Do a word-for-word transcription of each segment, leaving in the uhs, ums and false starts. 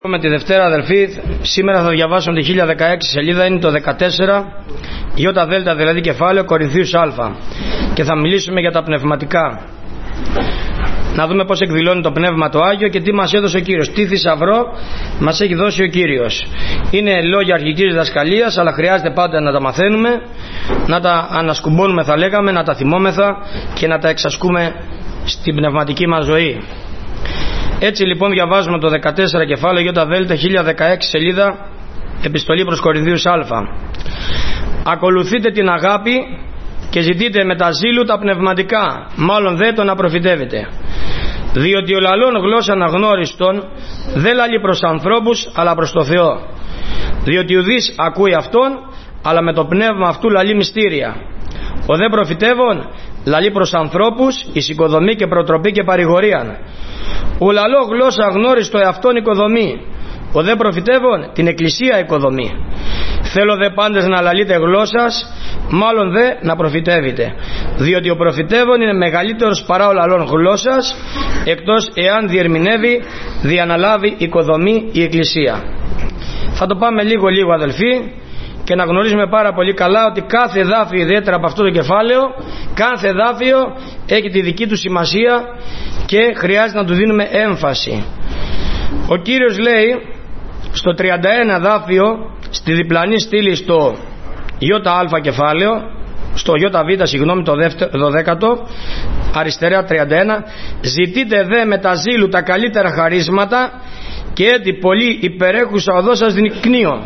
Με τη Δευτέρα, αδελφοί, σήμερα θα διαβάσουμε τη χίλια δεκαέξι σελίδα, είναι το δεκατέσσερα, Ιώτα Δέλτα δηλαδή κεφάλαιο, Κορινθίους Α, και θα μιλήσουμε για τα πνευματικά. Να δούμε πώς εκδηλώνει το Πνεύμα το Άγιο και τι μας έδωσε ο Κύριος, τι θησαυρό μας έχει δώσει ο Κύριος. Είναι λόγια αρχικής διδασκαλίας, αλλά χρειάζεται πάντα να τα μαθαίνουμε, να τα ανασκουμπώνουμε θα λέγαμε, να τα θυμόμεθα και να τα εξασκούμε στην πνευματική μας ζωή. Έτσι λοιπόν διαβάζουμε το δεκατέσσερα κεφάλαιο Ιώτα Δέλτα, χίλια δεκαέξι σελίδα, επιστολή προς Κορινθίους Α. Ακολουθείτε την αγάπη και ζητείτε με τα ζήλου τα πνευματικά, μάλλον δε το να προφητεύετε. Διότι ο λαλών γλώσσα αναγνώριστον δεν λαλεί προς ανθρώπους αλλά προς το Θεό. Διότι ουδής ακούει αυτόν, αλλά με το πνεύμα αυτού λαλεί μυστήρια. Ο δε προφητεύων λαλεί προς ανθρώπους εις οικοδομή και προτροπή και παρηγορίαν. Ο λαλό γλώσσα αγνώριστο εαυτόν οικοδομή, ο δε προφητεύων την εκκλησία οικοδομή. Θέλω δε πάντες να λαλείτε γλώσσας, μάλλον δε να προφητεύετε. Διότι ο προφητεύων είναι μεγαλύτερος παρά ο λαλών γλώσσας, εκτός εάν διερμηνεύει, διαναλάβει οικοδομή η εκκλησία. Θα το πάμε λίγο λίγο αδελφοί, και να γνωρίζουμε πάρα πολύ καλά ότι κάθε εδάφιο, ιδιαίτερα από αυτό το κεφάλαιο, κάθε εδάφιο έχει τη δική του σημασία και χρειάζεται να του δίνουμε έμφαση. Ο Κύριος λέει στο τριάντα ένα εδάφιο, στη διπλανή στήλη στο Ιώτα Α κεφάλαιο, στο Ιώτα Β, συγγνώμη, το δώδεκατο, αριστερά τριάντα ένα, ζητείτε δε με τα ζήλου τα καλύτερα χαρίσματα και έτι πολύ υπερέχουσα οδό σας δεικνύω.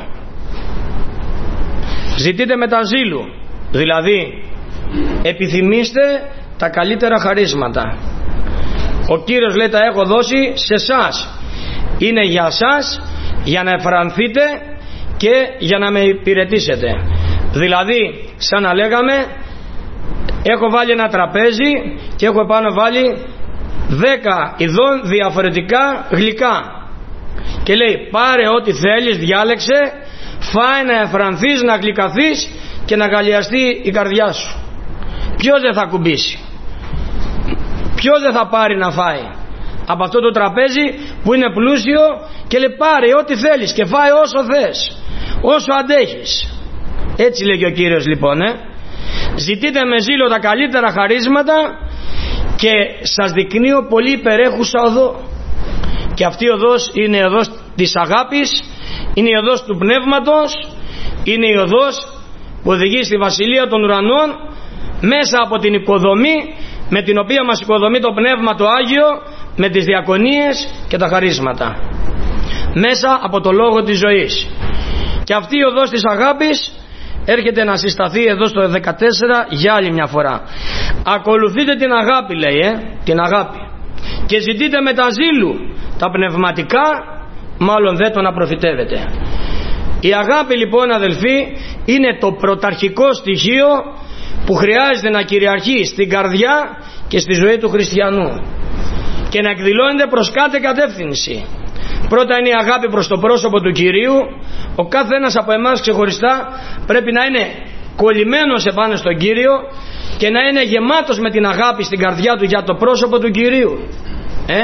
Ζητείτε με τα ζήλου, δηλαδή επιθυμήστε τα καλύτερα χαρίσματα. Ο Κύριος λέει τα έχω δώσει σε εσάς, είναι για εσάς, για να εφρανθείτε και για να με υπηρετήσετε. Δηλαδή σαν να λέγαμε, έχω βάλει ένα τραπέζι και έχω επάνω βάλει δέκα ειδών διαφορετικά γλυκά και λέει πάρε ό,τι θέλεις, διάλεξε, φάει να εφρανθείς, να γλυκαθείς και να γαλιαστεί η καρδιά σου. Ποιος δεν θα κουμπίσει, ποιος δεν θα πάρει να φάει από αυτό το τραπέζι που είναι πλούσιο και λέει πάρε ό,τι θέλεις και φάει όσο θες, όσο αντέχεις. Έτσι λέγει ο Κύριος λοιπόν, ε? Ζητείτε με ζήλο τα καλύτερα χαρίσματα και σας δεικνύω πολύ υπερέχουσα οδό. Και αυτή η οδός είναι η οδός της αγάπης, είναι η οδός του πνεύματος, είναι η οδός που οδηγεί στη Βασιλεία των Ουρανών μέσα από την οικοδομή με την οποία μας οικοδομεί το Πνεύμα το Άγιο, με τις διακονίες και τα χαρίσματα, μέσα από το λόγο της ζωής. Και αυτή η οδός της αγάπης έρχεται να συσταθεί εδώ στο δεκατέσσερα για άλλη μια φορά. Ακολουθείτε την αγάπη, λέει, ε, την αγάπη, και ζητείτε με τα ζήλου τα πνευματικά, μάλλον δεν το να προφητεύετε. Η αγάπη λοιπόν αδελφοί είναι το πρωταρχικό στοιχείο που χρειάζεται να κυριαρχεί στην καρδιά και στη ζωή του χριστιανού και να εκδηλώνεται προς κάθε κατεύθυνση. Πρώτα είναι η αγάπη προς το πρόσωπο του Κυρίου. Ο κάθε ένας από εμάς ξεχωριστά πρέπει να είναι κολλημένος επάνω στον Κύριο και να είναι γεμάτος με την αγάπη στην καρδιά του για το πρόσωπο του Κυρίου, ε?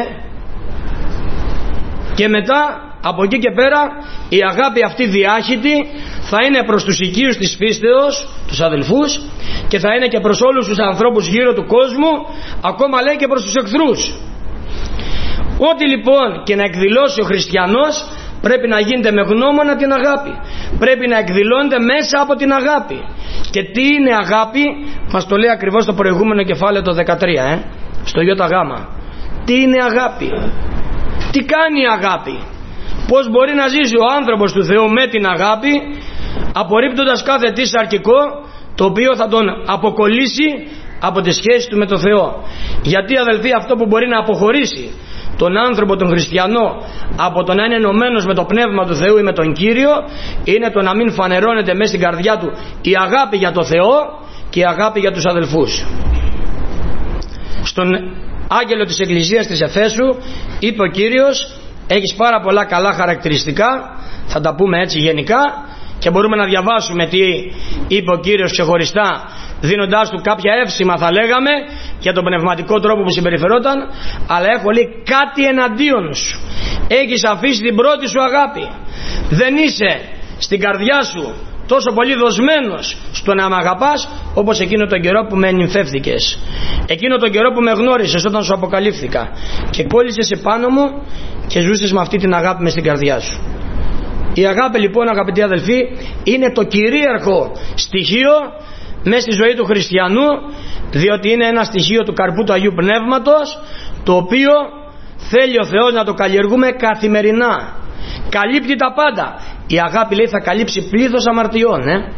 Και μετά από εκεί και πέρα η αγάπη αυτή διάχυτη θα είναι προς τους οικείους της πίστεως, τους αδελφούς, και θα είναι και προς όλους τους ανθρώπους γύρω του κόσμου, ακόμα λέει και προς τους εχθρούς. Ό,τι λοιπόν και να εκδηλώσει ο χριστιανός πρέπει να γίνεται με γνώμονα την αγάπη, πρέπει να εκδηλώνεται μέσα από την αγάπη. Και τι είναι αγάπη μας το λέει ακριβώς το προηγούμενο κεφάλαιο το δεκατρία, ε? στο Ιώτα Γ. Τι είναι αγάπη, τι κάνει η αγάπη, πώς μπορεί να ζήσει ο άνθρωπος του Θεού με την αγάπη, απορρίπτοντας κάθε τι σαρκικό το οποίο θα τον αποκολλήσει από τη σχέση του με τον Θεό. Γιατί αδελφοί αυτό που μπορεί να αποχωρήσει τον άνθρωπο, τον χριστιανό, από το να είναι ενωμένος με το Πνεύμα του Θεού ή με τον Κύριο, είναι το να μην φανερώνεται μέσα στην καρδιά του η αγάπη για το Θεό και η αγάπη για τους αδελφούς. Στον άγγελο της Εκκλησίας της Εφέσου είπε ο Κύριος, έχεις πάρα πολλά καλά χαρακτηριστικά, θα τα πούμε έτσι γενικά και μπορούμε να διαβάσουμε τι είπε ο Κύριος ξεχωριστά δίνοντάς του κάποια εύσημα, θα λέγαμε, για τον πνευματικό τρόπο που συμπεριφερόταν, αλλά έχω, λέει, κάτι εναντίον σου. Έχεις αφήσει την πρώτη σου αγάπη. Δεν είσαι στην καρδιά σου τόσο πολύ δοσμένος στο να με αγαπάς όπως εκείνο τον καιρό που με ενυμφεύθηκες, εκείνο τον καιρό που με γνώρισες όταν σου αποκαλύφθηκα και κόλλησες επάνω μου και ζούσες με αυτή την αγάπη μες στην καρδιά σου. Η αγάπη, λοιπόν, αγαπητοί αδελφοί, είναι το κυρίαρχο στοιχείο μέσα στη ζωή του χριστιανού, διότι είναι ένα στοιχείο του καρπού του Αγίου Πνεύματος, το οποίο θέλει ο Θεός να το καλλιεργούμε καθημερινά. Καλύπτει τα πάντα. Η αγάπη, λέει, θα καλύψει πλήθος αμαρτιών, ε?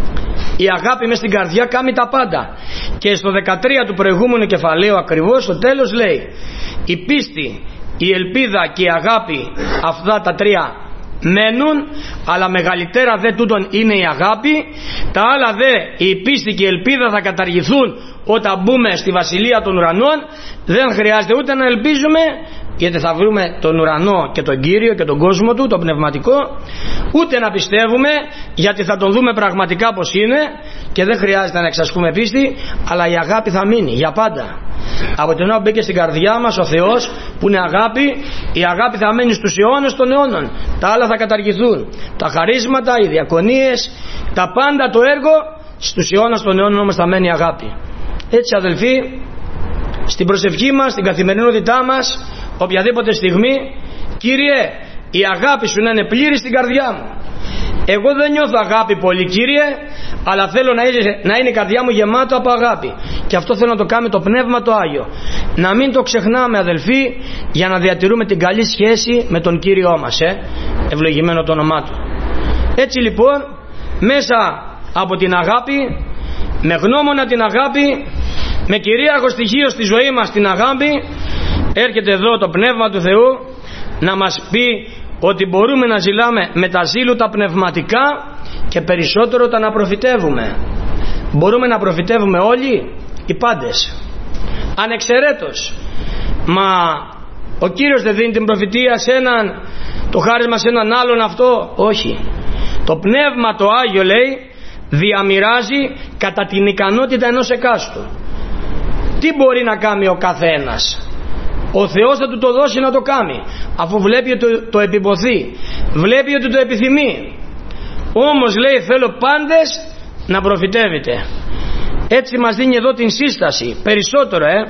Η αγάπη μες στην καρδιά κάνει τα πάντα. Και στο δεκατρία του προηγούμενου κεφαλαίου ακριβώς στο τέλος λέει: η πίστη, η ελπίδα και η αγάπη, αυτά τα τρία μένουν, αλλά μεγαλύτερα δε τούτον είναι η αγάπη. Τα άλλα δε, η πίστη και η ελπίδα, θα καταργηθούν όταν μπούμε στη βασιλεία των ουρανών. Δεν χρειάζεται ούτε να ελπίζουμε, γιατί θα βρούμε τον ουρανό και τον Κύριο και τον κόσμο του, τον πνευματικό, ούτε να πιστεύουμε, γιατί θα τον δούμε πραγματικά πως είναι και δεν χρειάζεται να εξασκούμε πίστη, αλλά η αγάπη θα μείνει για πάντα. Από την ώρα που μπήκε στην καρδιά μας ο Θεός, που είναι αγάπη, η αγάπη θα μένει στους αιώνες των αιώνων. Τα άλλα θα καταργηθούν, τα χαρίσματα, οι διακονίες, τα πάντα, το έργο, στους αιώνες των αιώνων όμως θα μένει η αγάπη. Έτσι, αδελφοί, στην προσευχή μας, στην καθημερινότητά μας, οποιαδήποτε στιγμή, Κύριε, η αγάπη σου να είναι πλήρη στην καρδιά μου. Εγώ δεν νιώθω αγάπη πολύ, Κύριε, αλλά θέλω να είναι, να είναι η καρδιά μου γεμάτο από αγάπη. Και αυτό θέλω να το κάνει το Πνεύμα το Άγιο. Να μην το ξεχνάμε, αδελφοί, για να διατηρούμε την καλή σχέση με τον Κύριό μας, ε? Ευλογημένο το όνομά του. Έτσι, λοιπόν, μέσα από την αγάπη, με γνώμονα την αγάπη, με κυρίαρχο στοιχείο στη ζωή μας την αγάπη, έρχεται εδώ το Πνεύμα του Θεού να μας πει ότι μπορούμε να ζηλάμε με τα ζήλου τα πνευματικά και περισσότερο τα να προφητεύουμε. Μπορούμε να προφητεύουμε όλοι, οι πάντες, ανεξαιρέτως. Μα ο Κύριος δεν δίνει την προφητεία σε έναν, το χάρισμα σε έναν άλλον αυτό? Όχι. Το Πνεύμα το Άγιο, λέει, διαμοιράζει κατά την ικανότητα ενός εκάστου. Τι μπορεί να κάνει ο καθένας? Ο Θεός θα του το δώσει να το κάνει, αφού βλέπει ότι το, το επιποθεί, βλέπει ότι το επιθυμεί. Όμως, λέει, θέλω πάντες να προφητεύετε. Έτσι μας δίνει εδώ την σύσταση περισσότερο, ε.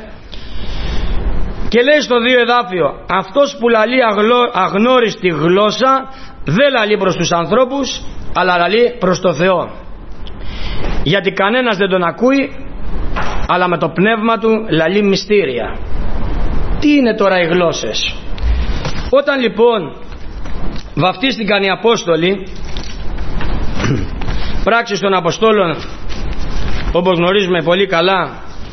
Και λέει στο δύο εδάφιο: αυτός που λαλεί αγλώ, αγνώριστη γλώσσα δεν λαλεί προς τους ανθρώπους, αλλά λαλεί προς το Θεό, γιατί κανένας δεν τον ακούει, αλλά με το πνεύμα του λαλεί μυστήρια. Τι είναι τώρα οι γλώσσες? Όταν λοιπόν βαφτίστηκαν οι Απόστολοι, πράξεις των Αποστόλων, όπως γνωρίζουμε πολύ καλά,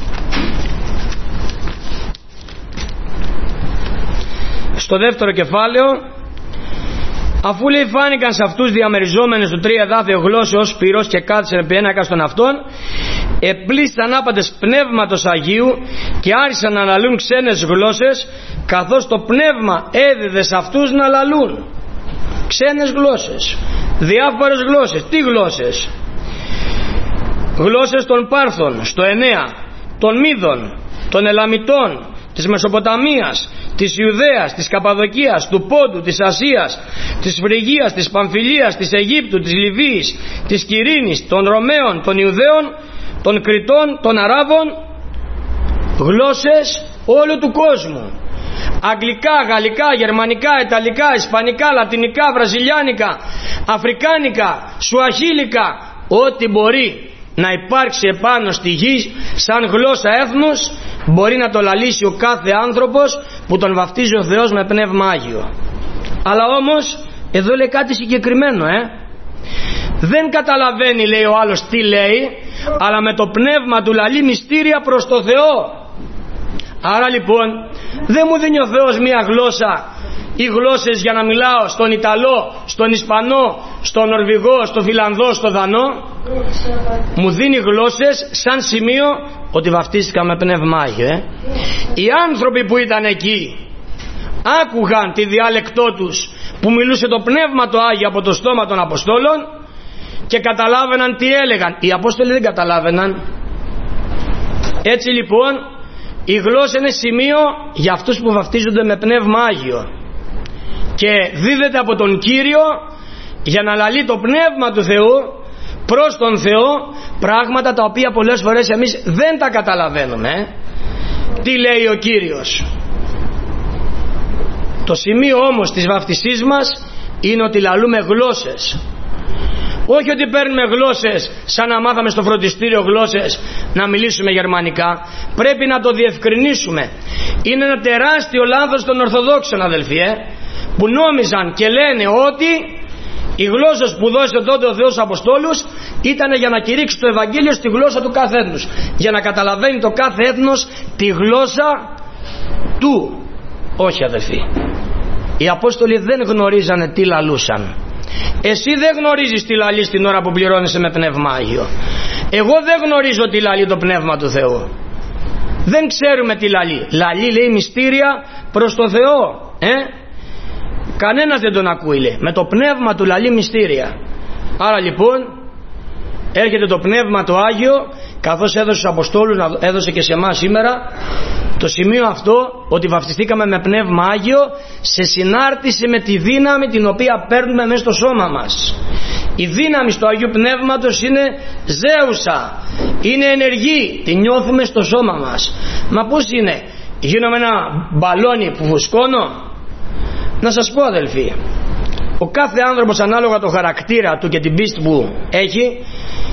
στο δεύτερο κεφάλαιο, αφού, λέει, φάνηκαν σε αυτούς διαμεριζόμενες του τρία εδάφιο γλώσσεως πυρός και κάθισαν επί ένακα των αυτών, επλήσταν άπαντες πνεύματος Αγίου και άρχισαν να λαλούν ξένες γλώσσες, καθώς το πνεύμα έδιδε σε αυτούς να λαλούν. Ξένες γλώσσες, διάφορες γλώσσες. Τι γλώσσες? Γλώσσες των Πάρθων στο εννέα, των Μίδων, των Ελαμιτών, της Μεσοποταμίας, της Ιουδαίας, της Καπαδοκίας, του Πόντου, της Ασίας, της Φρυγίας, της Παμφιλίας, της Αιγύπτου, της Λιβύης, της Κυρίνης, των Ρωμαίων, των Ιουδαίων, των Κριτών, των Αράβων. Γλώσσες όλου του κόσμου. Αγγλικά, γαλλικά, γερμανικά, ιταλικά, ισπανικά, λατινικά, βραζιλιάνικα, αφρικάνικα, σουαχίλικα, ό,τι μπορεί να υπάρξει επάνω στη γη σαν γλώσσα έθνους, μπορεί να το λαλήσει ο κάθε άνθρωπος που τον βαφτίζει ο Θεός με Πνεύμα Άγιο. Αλλά όμως εδώ λέει κάτι συγκεκριμένο, ε? Δεν καταλαβαίνει, λέει, ο άλλος τι λέει, αλλά με το πνεύμα του λαλεί μυστήρια προς το Θεό. Άρα λοιπόν δεν μου δίνει ο Θεός μία γλώσσα ή γλώσσες για να μιλάω στον Ιταλό, στον Ισπανό, στον Νορβηγό, στον Φιλανδό, στον Δανό. Μου δίνει γλώσσες σαν σημείο ότι βαφτίστηκα με Πνεύμα Άγιο, ε? Οι άνθρωποι που ήταν εκεί άκουγαν τη διάλεκτό τους που μιλούσε το Πνεύμα το Άγιο από το στόμα των Αποστόλων και καταλάβαιναν τι έλεγαν. Οι Απόστολοι δεν καταλάβαιναν. Έτσι λοιπόν η γλώσσα είναι σημείο για αυτούς που βαφτίζονται με Πνεύμα Άγιο και δίδεται από τον Κύριο για να λαλεί το Πνεύμα του Θεού προς τον Θεό πράγματα τα οποία πολλές φορές εμείς δεν τα καταλαβαίνουμε. Τι λέει ο Κύριος? Το σημείο όμως της βαφτισής μας είναι ότι λαλούμε γλώσσες. Όχι ότι παίρνουμε γλώσσες σαν να μάθαμε στο φροντιστήριο γλώσσες να μιλήσουμε γερμανικά. Πρέπει να το διευκρινίσουμε. Είναι ένα τεράστιο λάθος των Ορθοδόξων, αδελφοί, ε, που νόμιζαν και λένε ότι οι γλώσσες που δώσε τότε ο Θεός Αποστόλους ήταν για να κηρύξει το Ευαγγέλιο στη γλώσσα του κάθε έθνους, για να καταλαβαίνει το κάθε έθνος τη γλώσσα του. Όχι, αδελφοί, οι Απόστολοι δεν γνωρίζανε τι λαλούσαν. Εσύ δεν γνωρίζεις τι λαλείς την ώρα που πληρώνεσαι με Πνεύμα Άγιο. Εγώ δεν γνωρίζω τι λαλεί το Πνεύμα του Θεού. Δεν ξέρουμε τι λαλεί. Λαλεί, λέει, μυστήρια προς το Θεό, ε? Κανένας δεν τον ακούει, λέει. Με το Πνεύμα του λαλεί μυστήρια. Άρα λοιπόν έρχεται το Πνεύμα το Άγιο, καθώς έδωσε στους Αποστόλους, έδωσε και σε εμάς σήμερα το σημείο αυτό, ότι βαφτιστήκαμε με Πνεύμα Άγιο σε συνάρτηση με τη δύναμη την οποία παίρνουμε μέσα στο σώμα μας. Η δύναμη του Αγίου Πνεύματος είναι ζέουσα, είναι ενεργή, τη νιώθουμε στο σώμα μας. Μα πώς είναι? Γίνομαι ένα μπαλόνι που φουσκώνω? Να σας πω, αδελφοί, ο κάθε άνθρωπος ανάλογα το χαρακτήρα του και την πίστη που έχει,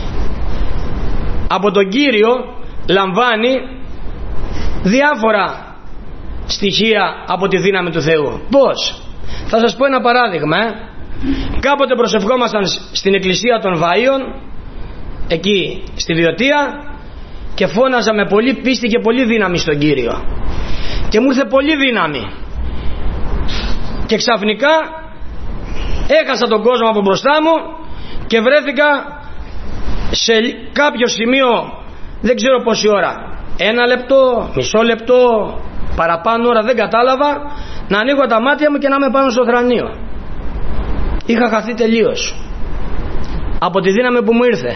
από τον Κύριο λαμβάνει διάφορα στοιχεία από τη δύναμη του Θεού. Πώς? Θα σας πω ένα παράδειγμα, ε. Κάποτε προσευχόμασταν στην εκκλησία των Βαΐων, εκεί στη Βιωτία, και φώναζα με πολύ πίστη και πολύ δύναμη στον Κύριο, και μου ήρθε πολύ δύναμη και ξαφνικά έχασα τον κόσμο από μπροστά μου και βρέθηκα σε κάποιο σημείο, δεν ξέρω πόση ώρα, ένα λεπτό, μισό λεπτό, παραπάνω ώρα, δεν κατάλαβα, να ανοίγω τα μάτια μου και να είμαι πάνω στο θρανείο. Είχα χαθεί τελείως από τη δύναμη που μου ήρθε.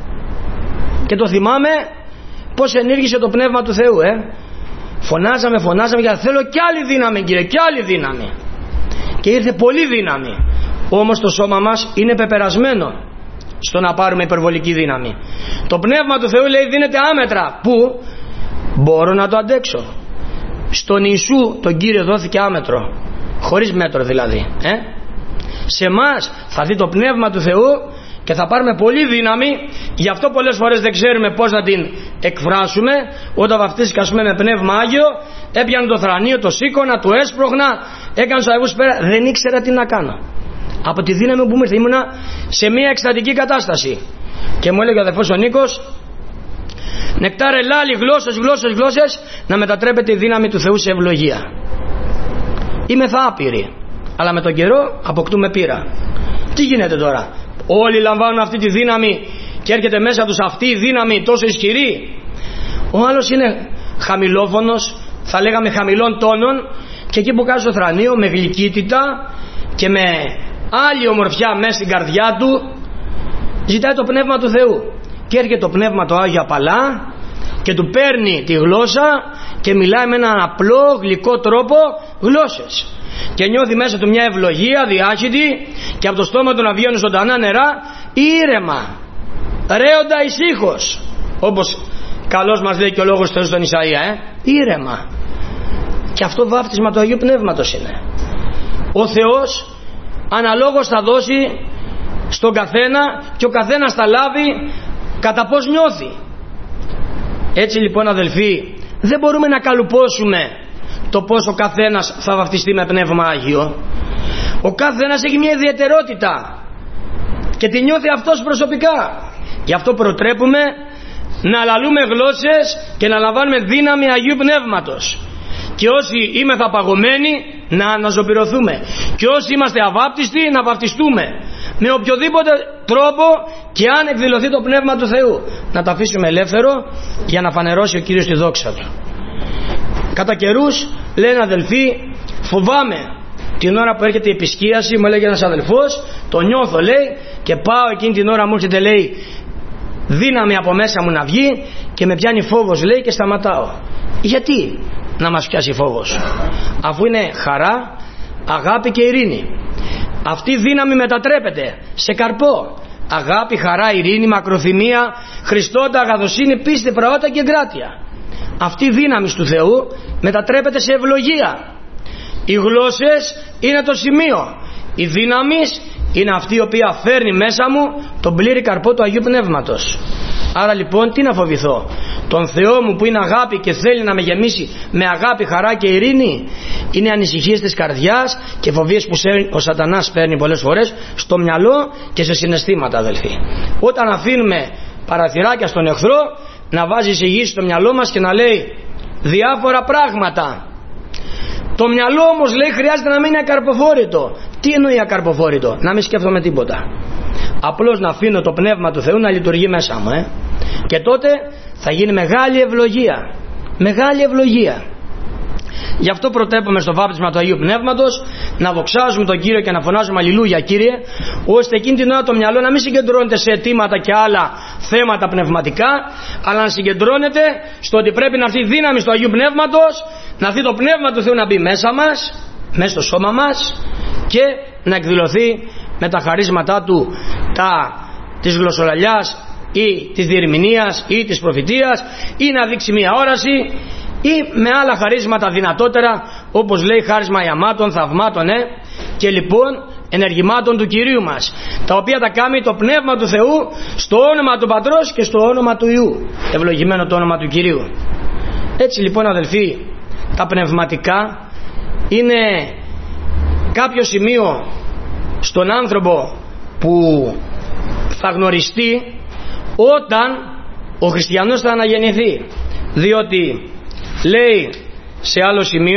Και το θυμάμαι πως ενήργησε το Πνεύμα του Θεού, ε. Φωνάζαμε, φωνάζαμε, γιατί θέλω κι άλλη δύναμη, Κύριε, κι άλλη δύναμη. Και ήρθε πολύ δύναμη. Όμως το σώμα μας είναι πεπερασμένο στο να πάρουμε υπερβολική δύναμη. Το Πνεύμα του Θεού, λέει, δίνεται άμετρα. Πού? Μπορώ να το αντέξω. Στον Ιησού τον Κύριο δόθηκε άμετρο, χωρίς μέτρο δηλαδή, ε? Σε εμάς θα δει το Πνεύμα του Θεού και θα πάρουμε πολύ δύναμη. Γι' αυτό πολλές φορές δεν ξέρουμε πώς να την εκφράσουμε. Όταν βαφτίστηκα, ας πούμε, με Πνεύμα Άγιο, έπιανα το θρανείο, το σήκωνα, το έσπρωχνα, έκανα τους αγιούς πέρα, δεν ήξερα τι να κάνω. Από τη δύναμη που μου ήρθε, ήμουνα σε μια εκστατική κατάσταση. Και μου έλεγε ο αδερφός ο Νίκος, Νεκτάρε, λάλη, γλώσσες, γλώσσες, γλώσσες, να μετατρέπεται η δύναμη του Θεού σε ευλογία. Είμαι θα άπειρη, αλλά με τον καιρό αποκτούμε πείρα. Τι γίνεται τώρα? Όλοι λαμβάνουν αυτή τη δύναμη και έρχεται μέσα τους αυτή η δύναμη τόσο ισχυρή. Ο άλλος είναι χαμηλόφωνος, θα λέγαμε χαμηλών τόνων, και εκεί που κάνει στο θρανείο με γλυκύτητα και με άλλη ομορφιά μέσα στην καρδιά του ζητάει το Πνεύμα του Θεού. Και έρχεται το Πνεύμα το Άγιο απαλά και του παίρνει τη γλώσσα και μιλάει με έναν απλό γλυκό τρόπο γλώσσες. Και νιώθει μέσα του μια ευλογία διάχυτη και από το στόμα του να βγαίνουν ζωντανά νερά, ήρεμα, ρέοντα εις ήχος, όπως καλώς μας λέει και ο λόγος του Θεού στον Ισαΐα, ε? ήρεμα. Και αυτό βάφτισμα του Αγίου Πνεύματος είναι. Ο Θεός αναλόγως θα δώσει στον καθένα και ο καθένας θα λάβει κατά πώς νιώθει. Έτσι λοιπόν, αδελφοί, δεν μπορούμε να καλουπώσουμε το πώς ο καθένας θα βαφτιστεί με Πνεύμα Άγιο. Ο καθένας έχει μια ιδιαιτερότητα και τη νιώθει αυτός προσωπικά. Γι' αυτό προτρέπουμε να λαλούμε γλώσσες και να λαμβάνουμε δύναμη Αγίου Πνεύματος. Και όσοι είμεθα παγωμένοι, να αναζωπηρωθούμε. Και όσοι είμαστε αβάπτιστοι, να βαφτιστούμε με οποιοδήποτε τρόπο, και αν εκδηλωθεί το Πνεύμα του Θεού, να το αφήσουμε ελεύθερο για να φανερώσει ο Κύριος τη δόξα Του. Κατά καιρούς, λένε αδελφοί, φοβάμαι την ώρα που έρχεται η επισκίαση. Μου έλεγε ένας αδελφός, το νιώθω, λέει, και πάω εκείνη την ώρα, μου έρχεται, λέει, δύναμη από μέσα μου να βγει και με πιάνει φόβος, λέει, και σταματάω. Γιατί να μας πιάσει φόβος, αφού είναι χαρά, αγάπη και ειρήνη? Αυτή η δύναμη μετατρέπεται σε καρπό. Αγάπη, χαρά, ειρήνη, μακροθυμία, Χριστόντα, αγαθοσύνη, πίστη, πραότητα και εγκράτεια. Αυτή η δύναμη του Θεού μετατρέπεται σε ευλογία. Οι γλώσσες είναι το σημείο. Η δύναμη είναι αυτή η οποία φέρνει μέσα μου τον πλήρη καρπό του Αγίου Πνεύματος. Άρα λοιπόν τι να φοβηθώ? Τον Θεό μου που είναι αγάπη και θέλει να με γεμίσει με αγάπη, χαρά και ειρήνη? Είναι ανησυχίες της καρδιάς και φοβίες που ο σατανάς παίρνει πολλές φορές στο μυαλό και σε συναισθήματα, αδελφοί. Όταν αφήνουμε παραθυράκια στον εχθρό να βάζει εισηγήσεις στο μυαλό μας και να λέει διάφορα πράγματα. Το μυαλό όμως, λέει, χρειάζεται να μείνει ακαρποφόρητο. Τι εννοεί ακαρποφόρητο? Να μην σκέφτομαι τίποτα. Απλώς να αφήνω το Πνεύμα του Θεού να λειτουργεί μέσα μου, ε? Και τότε θα γίνει μεγάλη ευλογία. Μεγάλη ευλογία. Γι' αυτό προτρέπουμε στο βάπτισμα του Αγίου Πνεύματος να δοξάζουμε τον Κύριο και να φωνάζουμε αλληλούια Κύριε, ώστε εκείνη την ώρα το μυαλό να μην συγκεντρώνεται σε αιτήματα και άλλα θέματα πνευματικά, αλλά να συγκεντρώνεται στο ότι πρέπει να έρθει η δύναμη του Αγίου Πνεύματος, να έρθει το Πνεύμα του Θεού να μπει μέσα μας, μέσα στο σώμα μας, και να εκδηλωθεί με τα χαρίσματά του, τα, της γλωσσολαλιάς ή της διερμηνίας ή της προφητείας, ή να δείξει μια όραση, ή με άλλα χαρίσματα δυνατότερα, όπως λέει χάρισμα ιαμάτων, θαυμάτων ε, και λοιπόν ενεργημάτων του Κυρίου μας, τα οποία τα κάνει το Πνεύμα του Θεού στο όνομα του Πατρός και στο όνομα του Υιού. Ευλογημένο το όνομα του Κυρίου. Έτσι λοιπόν, αδελφοί, τα πνευματικά είναι κάποιο σημείο στον άνθρωπο που θα γνωριστεί όταν ο χριστιανός θα αναγεννηθεί, διότι λέει σε άλλο σημείο,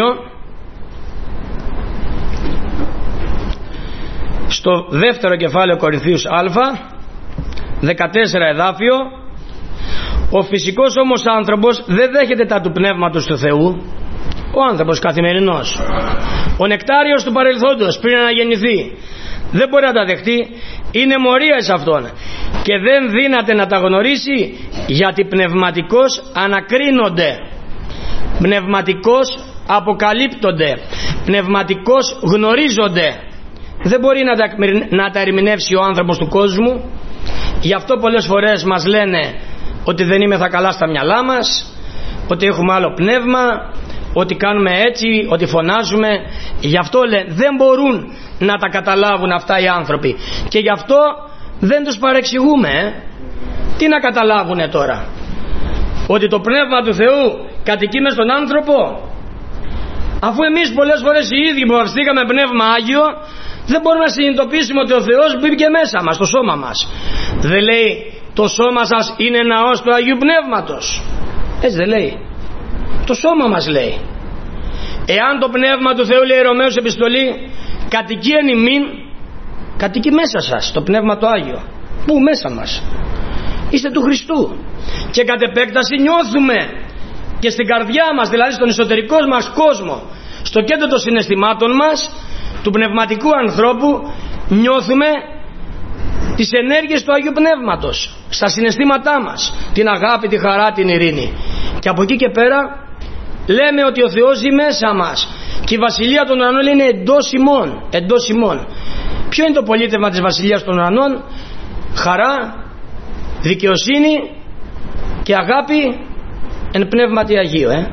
στο δεύτερο κεφάλαιο Κορινθίους Α, δεκατέσσερα εδάφιο, ο φυσικός όμως άνθρωπος δεν δέχεται τα του Πνεύματος του Θεού, ο άνθρωπος καθημερινός, ο νεκτάριος του παρελθόντος πριν αναγεννηθεί, δεν μπορεί να τα δεχτεί, είναι μορία σε αυτόν και δεν δύναται να τα γνωρίσει, γιατί πνευματικώς ανακρίνονται, πνευματικώς αποκαλύπτονται, πνευματικώς γνωρίζονται. Δεν μπορεί να τα, να τα ερμηνεύσει ο άνθρωπος του κόσμου. Γι' αυτό πολλές φορές μας λένε ότι δεν είμαι θα καλά στα μυαλά μας, ότι έχουμε άλλο πνεύμα, ότι κάνουμε έτσι, ότι φωνάζουμε. Γι' αυτό λένε, δεν μπορούν να τα καταλάβουν αυτά οι άνθρωποι, και γι' αυτό δεν τους παρεξηγούμε ε. Τι να καταλάβουνε τώρα? Ότι το Πνεύμα του Θεού κατοικεί μες στον άνθρωπο, αφού εμείς πολλές φορές οι ίδιοι που βαφτήκαμε Πνεύμα Άγιο δεν μπορούμε να συνειδητοποιήσουμε ότι ο Θεός μπήκε μέσα μας, στο σώμα μας. Δεν λέει το σώμα σας είναι ναός του Αγίου Πνεύματος? Έτσι δεν λέει? Το σώμα μας λέει. Εάν το Πνεύμα του Θεού, λέει η Ρωμαίους επιστολή, κατοικεί εν ημίν, κατοικεί μέσα σας το Πνεύμα το Άγιο. Πού? Μέσα μας. Είστε του Χριστού. Και κατ' επέκταση νιώθουμε και στην καρδιά μας, δηλαδή στον εσωτερικό μας κόσμο, στο κέντρο των συναισθημάτων μας, του πνευματικού ανθρώπου, νιώθουμε τις ενέργειες του Αγίου Πνεύματος στα συναισθήματά μας, την αγάπη, τη χαρά, την ειρήνη. Και από εκεί και πέρα λέμε ότι ο Θεός ζει μέσα μας και η Βασιλεία των Ουρανών είναι εντός ημών, εντός ημών. Ποιο είναι το πολίτευμα της Βασιλείας των Ουρανών? Χαρά, δικαιοσύνη και αγάπη εν πνεύματι Αγίου ε.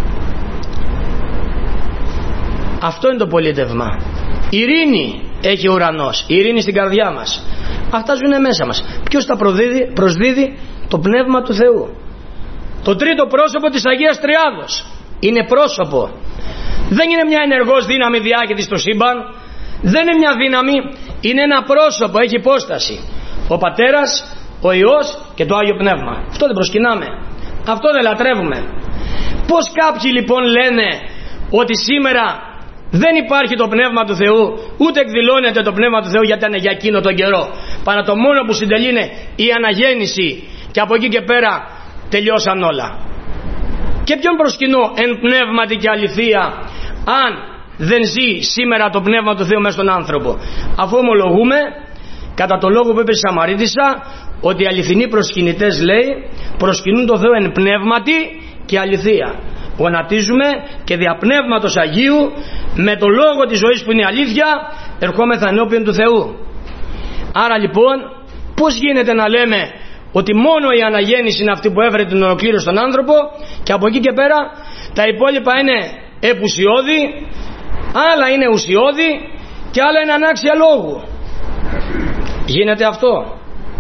Αυτό είναι το πολίτευμα. Ειρήνη έχει ο ουρανός, ειρήνη στην καρδιά μας. Αυτά ζουν μέσα μας. Ποιος τα προδίδει? Προσδίδει το Πνεύμα του Θεού. Το τρίτο πρόσωπο της Αγίας Τριάδος είναι πρόσωπο. Δεν είναι μια ενεργός δύναμη διάχυτη στο σύμπαν, δεν είναι μια δύναμη, είναι ένα πρόσωπο, έχει υπόσταση. Ο Πατέρας, ο Υιός και το Άγιο Πνεύμα. Αυτό δεν προσκυνάμε, αυτό δεν λατρεύουμε. Πως κάποιοι λοιπόν λένε ότι σήμερα δεν υπάρχει το Πνεύμα του Θεού, ούτε εκδηλώνεται το Πνεύμα του Θεού γιατί είναι για εκείνο τον καιρό, παρά το μόνο που συντελεί είναι η αναγέννηση και από εκεί και πέρα τελειώσαν όλα? Και ποιον προσκυνώ εν πνεύματι και αληθεία, αν δεν ζει σήμερα το Πνεύμα του Θεού μέσα στον άνθρωπο? Αφού ομολογούμε κατά το λόγο που είπε η Σαμαρίτισσα ότι οι αληθινοί προσκυνητές, λέει, προσκυνούν το Θεό εν πνεύματι και αληθεία. Γονατίζουμε και δια πνεύματος Αγίου, με το λόγο της ζωής που είναι αλήθεια, ερχόμεθα ενώπιον του Θεού. Άρα λοιπόν, πώς γίνεται να λέμε ότι μόνο η αναγέννηση είναι αυτή που έβρε την ολοκλήρωση στον άνθρωπο και από εκεί και πέρα τα υπόλοιπα είναι επουσιώδη, άλλα είναι ουσιώδη και άλλα είναι ανάξια λόγου? Γίνεται αυτό?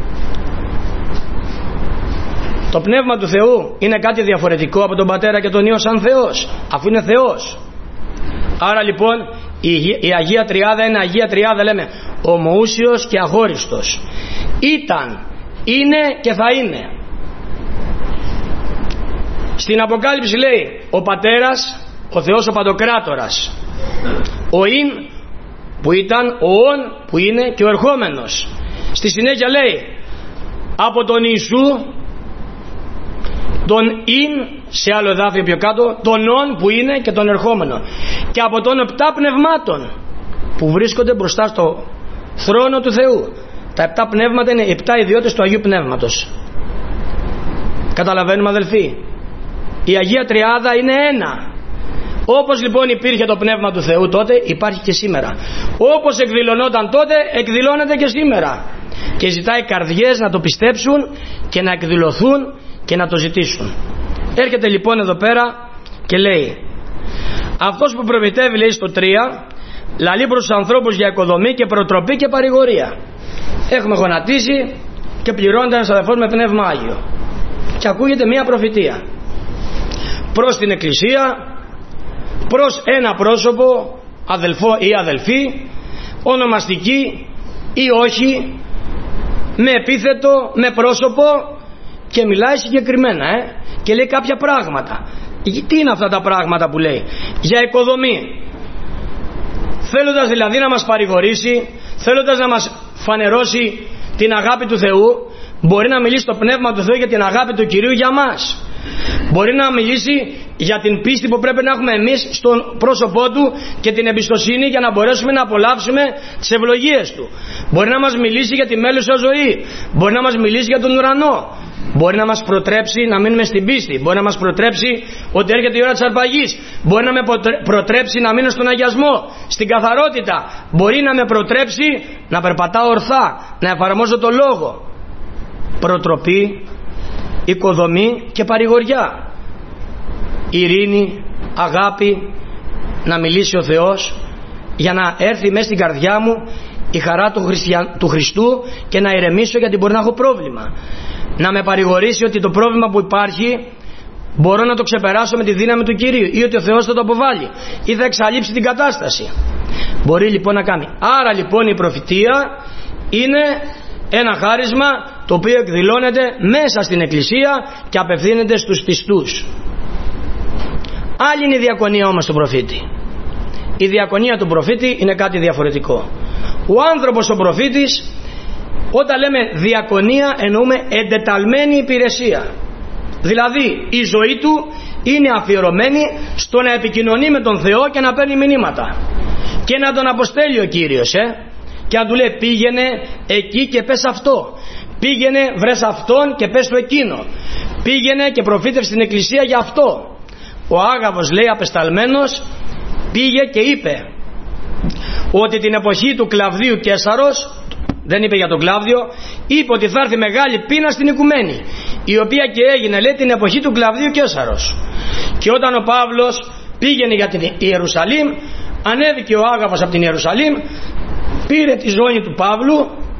Το Πνεύμα του Θεού είναι κάτι διαφορετικό από τον Πατέρα και τον Υιό σαν Θεός, αφού είναι Θεός. Άρα λοιπόν η, η Αγία Τριάδα είναι Αγία Τριάδα, λέμε, ομοούσιος και αχώριστος. Ήταν, είναι και θα είναι. Στην Αποκάλυψη λέει ο Πατέρας, ο Θεός ο Παντοκράτορας, ο Ιν που ήταν, ο Ον που είναι και ο ερχόμενος. Στη συνέχεια λέει από τον Ιησού, τον Ιν, σε άλλο εδάφιο πιο κάτω, τον Ον που είναι και τον ερχόμενο, και από των επτά πνευμάτων που βρίσκονται μπροστά στο θρόνο του Θεού. Τα επτά πνεύματα είναι επτά ιδιότητες του Αγίου Πνεύματος. Καταλαβαίνουμε, αδελφοί? Η Αγία Τριάδα είναι ένα. Όπως λοιπόν υπήρχε το Πνεύμα του Θεού τότε, υπάρχει και σήμερα. Όπως εκδηλωνόταν τότε, εκδηλώνεται και σήμερα. Και ζητάει καρδιές να το πιστέψουν και να εκδηλωθούν και να το ζητήσουν. Έρχεται λοιπόν εδώ πέρα και λέει, αυτός που προμητεύει, λέει στο τρία, λαλεί προς τους ανθρώπους για οικοδομή και προτροπή και παρηγορία. Έχουμε γονατίσει και πληρώνεται ένας αδελφός με Πνεύμα Άγιο και ακούγεται μία προφητεία προς την Εκκλησία, προς ένα πρόσωπο, αδελφό ή αδελφή, ονομαστική ή όχι, με επίθετο, με πρόσωπο, και μιλάει συγκεκριμένα ε? και λέει κάποια πράγματα. Τι είναι αυτά τα πράγματα που λέει? Για οικοδομή, θέλοντας δηλαδή να μας παρηγορήσει, θέλοντας να μας φανερώσει την αγάπη του Θεού. Μπορεί να μιλήσει το Πνεύμα του Θεού για την αγάπη του Κυρίου για μας. Μπορεί να μιλήσει για την πίστη που πρέπει να έχουμε εμείς στον πρόσωπό του και την εμπιστοσύνη για να μπορέσουμε να απολαύσουμε τις ευλογίες του. Μπορεί να μας μιλήσει για τη μέλουσα ζωή. Μπορεί να μας μιλήσει για τον ουρανό. Μπορεί να μας προτρέψει να μείνουμε στην πίστη. Μπορεί να μας προτρέψει ότι έρχεται η ώρα της αρπαγής. Μπορεί να με προτρέψει να μείνω στον αγιασμό, στην καθαρότητα. Μπορεί να με προτρέψει να περπατάω ορθά, να εφαρμόζω το λόγο. Προτροπή, οικοδομή και παρηγοριά. Ειρήνη, αγάπη, να μιλήσει ο Θεός για να έρθει μέσα στην καρδιά μου η χαρά του, Χριστια... του Χριστού και να ηρεμήσω, γιατί μπορεί να έχω πρόβλημα. Να με παρηγορήσει ότι το πρόβλημα που υπάρχει μπορώ να το ξεπεράσω με τη δύναμη του Κυρίου, ή ότι ο Θεός θα το αποβάλει ή θα εξαλείψει την κατάσταση. Μπορεί λοιπόν να κάνει. Άρα λοιπόν η προφητεία είναι ένα χάρισμα το οποίο εκδηλώνεται μέσα στην Εκκλησία και απευθύνεται στους πιστούς. Άλλη είναι η διακονία όμως του προφήτη. Η διακονία του προφήτη είναι κάτι διαφορετικό. Ο άνθρωπος ο προφήτης, όταν λέμε διακονία, εννοούμε εντεταλμένη υπηρεσία. Δηλαδή η ζωή του είναι αφιερωμένη στο να επικοινωνεί με τον Θεό και να παίρνει μηνύματα και να τον αποστέλει ο Κύριος ε? και να του λέει πήγαινε εκεί και πες αυτό, πήγαινε βρες αυτόν και πες του εκείνο, πήγαινε και προφήτευσε στην Εκκλησία για αυτό. Ο Άγαβος, λέει, απεσταλμένος, πήγε και είπε ότι την εποχή του Κλαβδίου Καίσαρος, δεν είπε για τον Κλάβδιο, είπε ότι θα έρθει μεγάλη πείνα στην οικουμένη, η οποία και έγινε, λέει, την εποχή του Κλαβδίου Καίσαρος. Και όταν ο Παύλος πήγαινε για την Ιερουσαλήμ, ανέβηκε ο Άγαβος από την Ιερουσαλήμ, πήρε τη ζώνη του Παύλου,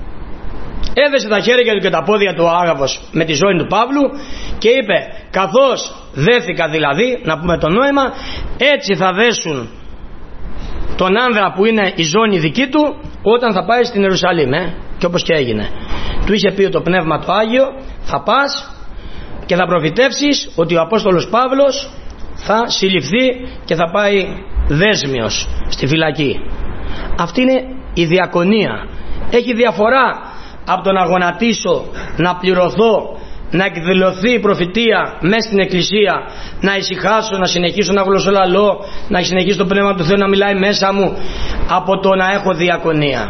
έδεσε τα χέρια του και τα πόδια του ο Άγαβος με τη ζώνη του Παύλου και είπε, καθώς δέθηκα δηλαδή, να πούμε το νόημα, έτσι θα δέσουν τον άνδρα που είναι η ζώνη δική του όταν θα πάει στην Ιερουσαλήμ ε? Και όπως και έγινε, του είχε πει το Πνεύμα το Άγιο, θα πας και θα προφητεύσεις ότι ο Απόστολος Παύλος θα συλληφθεί και θα πάει δέσμιος στη φυλακή. Αυτή είναι η διακονία. Έχει διαφορά από το να γονατίσω, να πληρωθώ, να εκδηλωθεί η προφητεία μέσα στην Εκκλησία, να ησυχάσω, να συνεχίσω να γλωσσολαλώ, να συνεχίσω το Πνεύμα του Θεού να μιλάει μέσα μου, από το να έχω διακονία.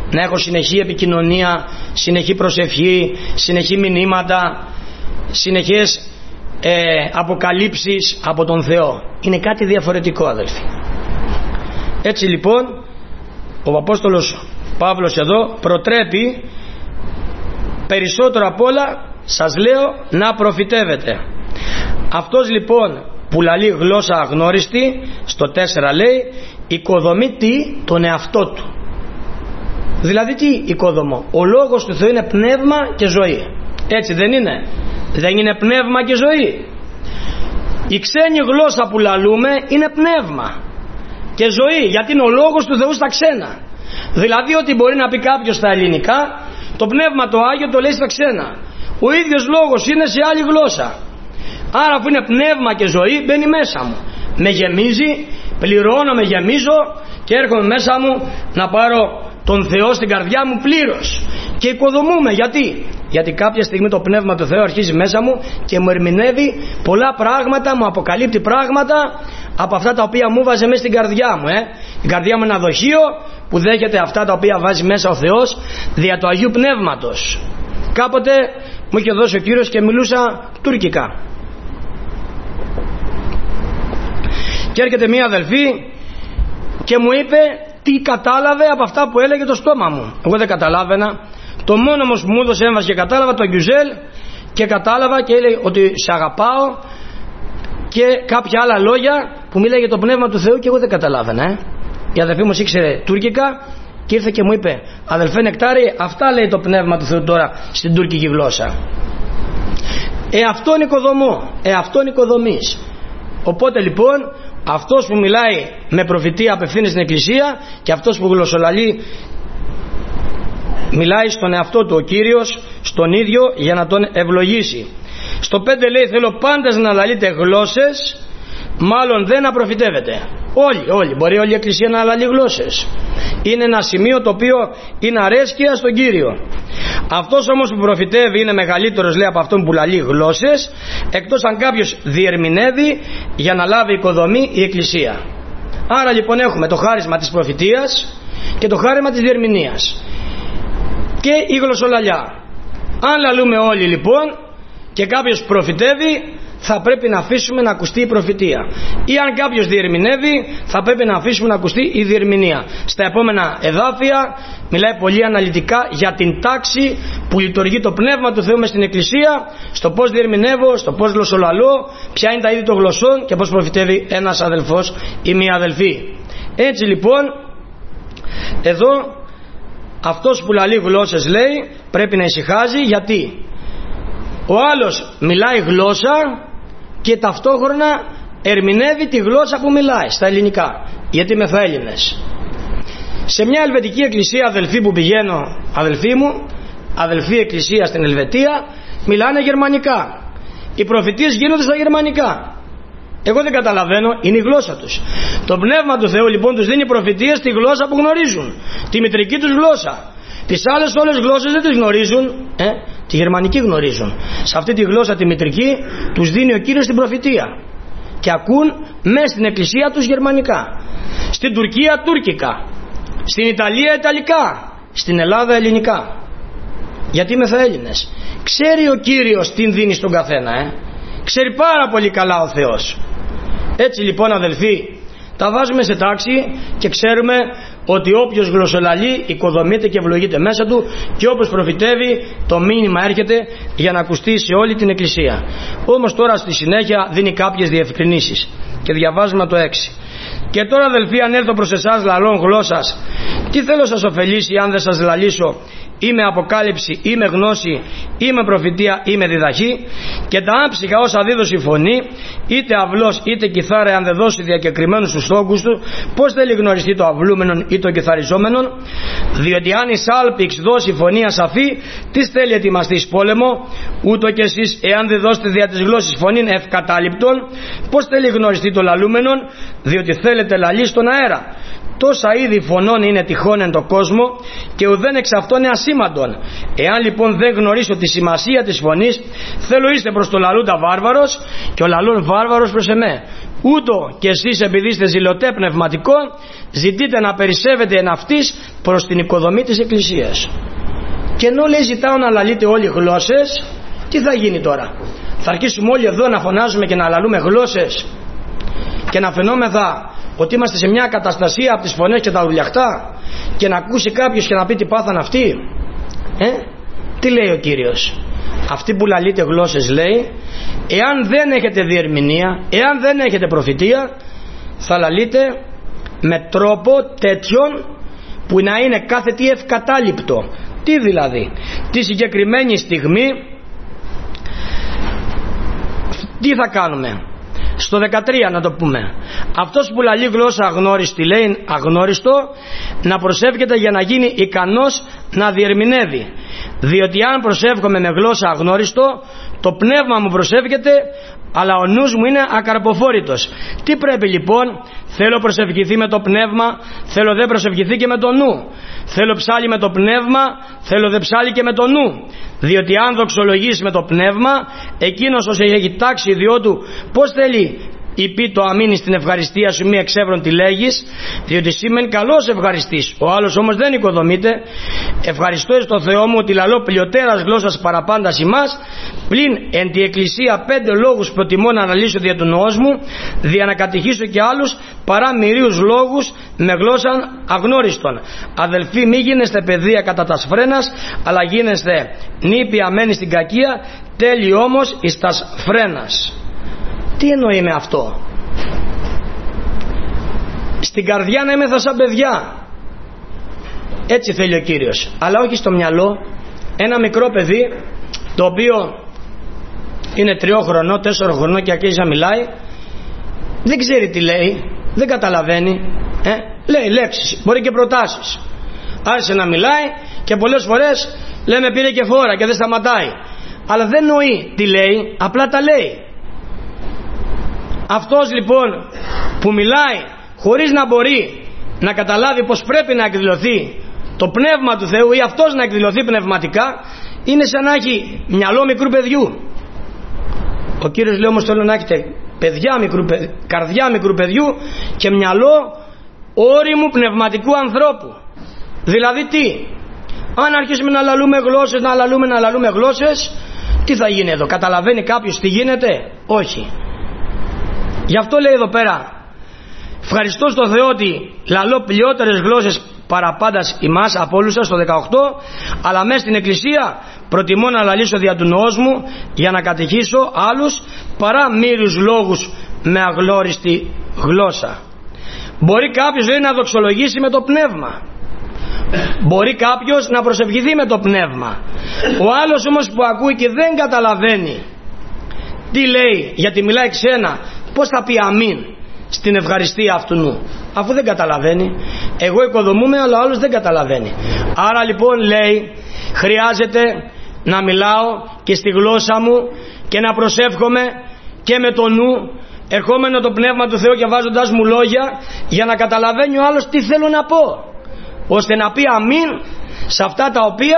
να έχω συνεχή επικοινωνία, συνεχή προσευχή, συνεχή μηνύματα, συνεχές ε, αποκαλύψεις από τον Θεό. Είναι κάτι διαφορετικό, αδελφοί. Έτσι λοιπόν ο Απόστολος Παύλος εδώ προτρέπει περισσότερο απ' όλα, σας λέω, να προφητεύετε. Αυτός λοιπόν που λαλεί γλώσσα αγνώριστη, στο τέσσερα λέει, οικοδομεί τι? Τον εαυτό του. Δηλαδή τι οικοδομώ? Ο λόγος του Θεού είναι πνεύμα και ζωή. Έτσι δεν είναι? Δεν είναι πνεύμα και ζωή? Η ξένη γλώσσα που λαλούμε είναι πνεύμα και ζωή, γιατί είναι ο λόγος του Θεού στα ξένα. Δηλαδή ότι μπορεί να πει κάποιος στα ελληνικά, το πνεύμα το Άγιο το λέει στα ξένα. Ο ίδιος λόγος είναι σε άλλη γλώσσα. Άρα αφού είναι πνεύμα και ζωή, μπαίνει μέσα μου, με γεμίζει, πληρώνω, με γεμίζω και έρχομαι μέσα μου να πάρω τον Θεό στην καρδιά μου πλήρως και οικοδομούμε. Γιατί? Γιατί κάποια στιγμή το πνεύμα του Θεού αρχίζει μέσα μου και μου ερμηνεύει πολλά πράγματα, μου αποκαλύπτει πράγματα από αυτά τα οποία μου βάζει μέσα στην καρδιά μου. ε. Η καρδιά μου είναι ένα δοχείο που δέχεται αυτά τα οποία βάζει μέσα ο Θεός δια του Αγίου Πνεύματος. Κάποτε μου είχε δώσει ο Κύριος και μιλούσα τουρκικά και έρχεται μία αδελφή και μου είπε τι κατάλαβε από αυτά που έλεγε το στόμα μου. Εγώ δεν καταλάβαινα. Το μόνο όμως που μου έδωσε έμβαση και κατάλαβα το Γκιουζέλ και κατάλαβα και έλεγε ότι σε αγαπάω και κάποια άλλα λόγια που μίλαγε το πνεύμα του Θεού και εγώ δεν καταλάβαινα. Ε. Η αδελφή μου ήξερε τουρκικά και ήρθε και μου είπε, αδελφέ Νεκτάρη, αυτά λέει το πνεύμα του Θεού τώρα στην τουρκική γλώσσα. Ε αυτόν οικοδομώ, ε αυτόν οικοδομείς. Οπότε λοιπόν αυτός που μιλάει με προφητεία απευθύνει στην Εκκλησία και αυτός που γλωσσολαλεί μιλάει στον εαυτό του ο Κύριος, στον ίδιο, για να τον ευλογήσει. Στο πέντε λέει, θέλω πάντες να λαλείτε γλώσσες, μάλλον δεν να προφητεύετε. Όλοι, όλοι, μπορεί όλη η Εκκλησία να λαλεί γλώσσες. Είναι ένα σημείο το οποίο είναι αρέσκεια στον Κύριο. Αυτός όμως που προφητεύει είναι μεγαλύτερος, λέει, από αυτόν που λαλεί γλώσσες, εκτός αν κάποιος διερμηνεύει για να λάβει οικοδομή η Εκκλησία. Άρα λοιπόν έχουμε το χάρισμα της προφητείας και το χάρισμα της διερμηνείας και η γλωσσολαλιά. Αν λαλούμε όλοι λοιπόν και κάποιος προφητεύει, θα πρέπει να αφήσουμε να ακουστεί η προφητεία, ή αν κάποιος διερμηνεύει θα πρέπει να αφήσουμε να ακουστεί η διερμηνεία. Στα επόμενα εδάφια μιλάει πολύ αναλυτικά για την τάξη που λειτουργεί το πνεύμα του Θεού μες στην Εκκλησία, στο πως διερμηνεύω, στο πως γλωσσολαλώ, ποια είναι τα είδη των γλωσσών και πως προφητεύει ένας αδελφός ή μία αδελφή. Έτσι λοιπόν εδώ αυτός που λαλεί γλώσσες, λέει, πρέπει να ησυχάζει. Γιατί ο άλλος μιλάει γλώσσα και ταυτόχρονα ερμηνεύει τη γλώσσα που μιλάει στα ελληνικά, γιατί μεθα Έλληνες. Σε μια ελβετική εκκλησία, αδελφοί που πηγαίνω, αδελφοί μου, αδελφή εκκλησία στην Ελβετία, μιλάνε γερμανικά. Οι προφητείες γίνονται στα γερμανικά. Εγώ δεν καταλαβαίνω, είναι η γλώσσα τους. Το πνεύμα του Θεού λοιπόν τους δίνει προφητείες στη γλώσσα που γνωρίζουν, τη μητρική τους γλώσσα. Τις άλλες όλες γλώσσες δεν τις γνωρίζουν, ε? Τη γερμανική γνωρίζουν. Σε αυτή τη γλώσσα τη μητρική τους δίνει ο Κύριος την προφητεία και ακούν μέσα στην εκκλησία τους γερμανικά, στην Τουρκία τουρκικά, στην Ιταλία ιταλικά, στην Ελλάδα ελληνικά. Γιατί μεθα Έλληνες. Ξέρει ο Κύριος τι δίνει στον καθένα, ε? Ξέρει πάρα πολύ καλά ο Θεός. Έτσι λοιπόν αδελφοί, τα βάζουμε σε τάξη και ξέρουμε ότι όποιος γλωσσολαλεί οικοδομείται και ευλογείται μέσα του, και όπως προφητεύει το μήνυμα έρχεται για να ακουστεί σε όλη την Εκκλησία. Όμως τώρα στη συνέχεια δίνει κάποιες διευκρινήσεις και διαβάζουμε το έξι. Και τώρα αδελφοί, αν έρθω προς εσάς λαλών γλώσσας, τι θέλω σας ωφελήσει αν δεν σας λαλήσω ή με αποκάλυψη ή με γνώση ή με προφητεία ή με διδαχή, και τα άψυχα όσα δίδωση φωνή, είτε αυλός είτε κιθάρα, αν δεν δώσει διακεκριμένους τους τόκους του, πώς θέλει γνωριστεί το αυλούμενον ή το κιθαριζόμενον? Διότι αν η σάλπιξ δώσει φωνή ασαφή, τι θέλει ετοιμαστείς πόλεμο? Ούτω κι εσείς, εάν δεν δώσετε δια της γλώσσης φωνήν ευκατάληπτον, πώς θέλει γνωριστεί το λαλούμενον? Διότι θέλετε λαλεί στον αέρα. Τόσα είδη φωνών είναι τυχόν εν το κόσμο, και ουδέν εξ αυτών είναι ασήμαντον. Εάν λοιπόν δεν γνωρίσω τη σημασία της φωνής, θέλω είστε προς το λαλούντα βάρβαρος, και ο λαλούν βάρβαρος προς εμέ. ούτω και εσείς επειδή είστε ζηλωτέ πνευματικό, ζητείτε να περισσεύετε εν αυτής προς την οικοδομή της Εκκλησίας. Και ενώ λέει ζητάω να λαλείτε όλοι γλώσσες, τι θα γίνει τώρα? Θα αρχίσουμε όλοι εδώ να φωνάζουμε και να λαλούμε γλώσσες και να φαινόμεθα ότι είμαστε σε μια καταστασία από τις φωνές και τα ουρλιαχτά, και να ακούσει κάποιος και να πει τι πάθαν αυτοί? Ε? Τι λέει ο Κύριος? Αυτοί που λαλείτε γλώσσες, λέει, εάν δεν έχετε διερμηνία, εάν δεν έχετε προφητεία, θα λαλείτε με τρόπο τέτοιον που να είναι κάθε τι ευκατάληπτο. Τι δηλαδή? Τη συγκεκριμένη στιγμή τι θα κάνουμε? Στο δεκατρία να το πούμε, αυτός που λαλεί γλώσσα αγνώριστη, λέει αγνώριστο, να προσεύχεται για να γίνει ικανός να διερμηνεύει. Διότι αν προσεύχομαι με γλώσσα αγνώριστο, το πνεύμα μου προσεύχεται, αλλά ο νους μου είναι ακαρποφόρητος. Τι πρέπει λοιπόν? Θέλω προσευχηθεί με το πνεύμα, θέλω δε προσευχηθεί και με το νου. Θέλω ψάλει με το πνεύμα, θέλω δε ψάλει και με το νου. Διότι αν δοξολογείς με το πνεύμα, εκείνος όσο έχει τάξει ιδιό του, πώς θέλει υπεί το αμήν στην ευχαριστία σου, μη εξεύρων τι λέγεις, διότι σήμεν καλός ευχαριστής, ο άλλος όμως δεν οικοδομείται. Ευχαριστώ εις το Θεό μου ότι λαλώ πλειοτέρας γλώσσας παραπάντας ημάς, πλην εν τη εκκλησία πέντε λόγους προτιμώ να αναλύσω δια του νοός μου, δια να κατηχήσω και άλλους, παρά μυρίους λόγους με γλώσσαν αγνώριστον. Αδελφοί, μη γίνεστε παιδεία κατά τας φρένας, αλλά γίνεστε νήπια μένει στην κακία, τέλει όμως εις τας φρένας. Τι εννοεί με αυτό? Στην καρδιά να είμαι σαν παιδιά, έτσι θέλει ο Κύριος, αλλά όχι στο μυαλό. Ένα μικρό παιδί το οποίο είναι τριών χρονών, τέσσερων χρονών και αρχίζει να μιλάει, δεν ξέρει τι λέει, δεν καταλαβαίνει, ε? λέει λέξεις, μπορεί και προτάσεις. Άρχισε να μιλάει και πολλές φορές λέμε πήρε και φόρα και δεν σταματάει, αλλά δεν νοεί τι λέει, απλά τα λέει. Αυτός λοιπόν που μιλάει χωρίς να μπορεί να καταλάβει πως πρέπει να εκδηλωθεί το πνεύμα του Θεού, ή αυτός να εκδηλωθεί πνευματικά, είναι σαν να έχει μυαλό μικρού παιδιού. Ο Κύριος λέει όμως θέλω να έχετε παιδιά μικρού, καρδιά μικρού παιδιού και μυαλό όριμου πνευματικού ανθρώπου. Δηλαδή τι? Αν αρχίσουμε να λαλούμε γλώσσες, να λαλούμε, να λαλούμε γλώσσες, τι θα γίνει εδώ? Καταλαβαίνει κάποιος τι γίνεται? Όχι. Γι' αυτό λέει εδώ πέρα, ευχαριστώ στον Θεό ότι λαλώ πλειότερες γλώσσες παραπάντας ημάς από όλους σας, στο δεκαοκτώ, αλλά μέσα στην εκκλησία προτιμώ να λαλήσω δια του νοός μου για να κατηχήσω άλλους, παρά μύρους λόγους με αγλώριστη γλώσσα. Μπορεί κάποιος λέει να δοξολογήσει με το πνεύμα, μπορεί κάποιος να προσευχηθεί με το πνεύμα. Ο άλλος όμως που ακούει και δεν καταλαβαίνει τι λέει, γιατί μιλάει ξένα, πώς θα πει αμήν στην ευχαριστία αυτού νου, αφού δεν καταλαβαίνει? Εγώ οικοδομούμε, αλλά ο άλλος δεν καταλαβαίνει. Άρα λοιπόν λέει χρειάζεται να μιλάω και στη γλώσσα μου και να προσεύχομαι και με το νου, ερχόμενο το Πνεύμα του Θεού και βάζοντας μου λόγια, για να καταλαβαίνει ο άλλος τι θέλω να πω, ώστε να πει αμήν σε αυτά τα οποία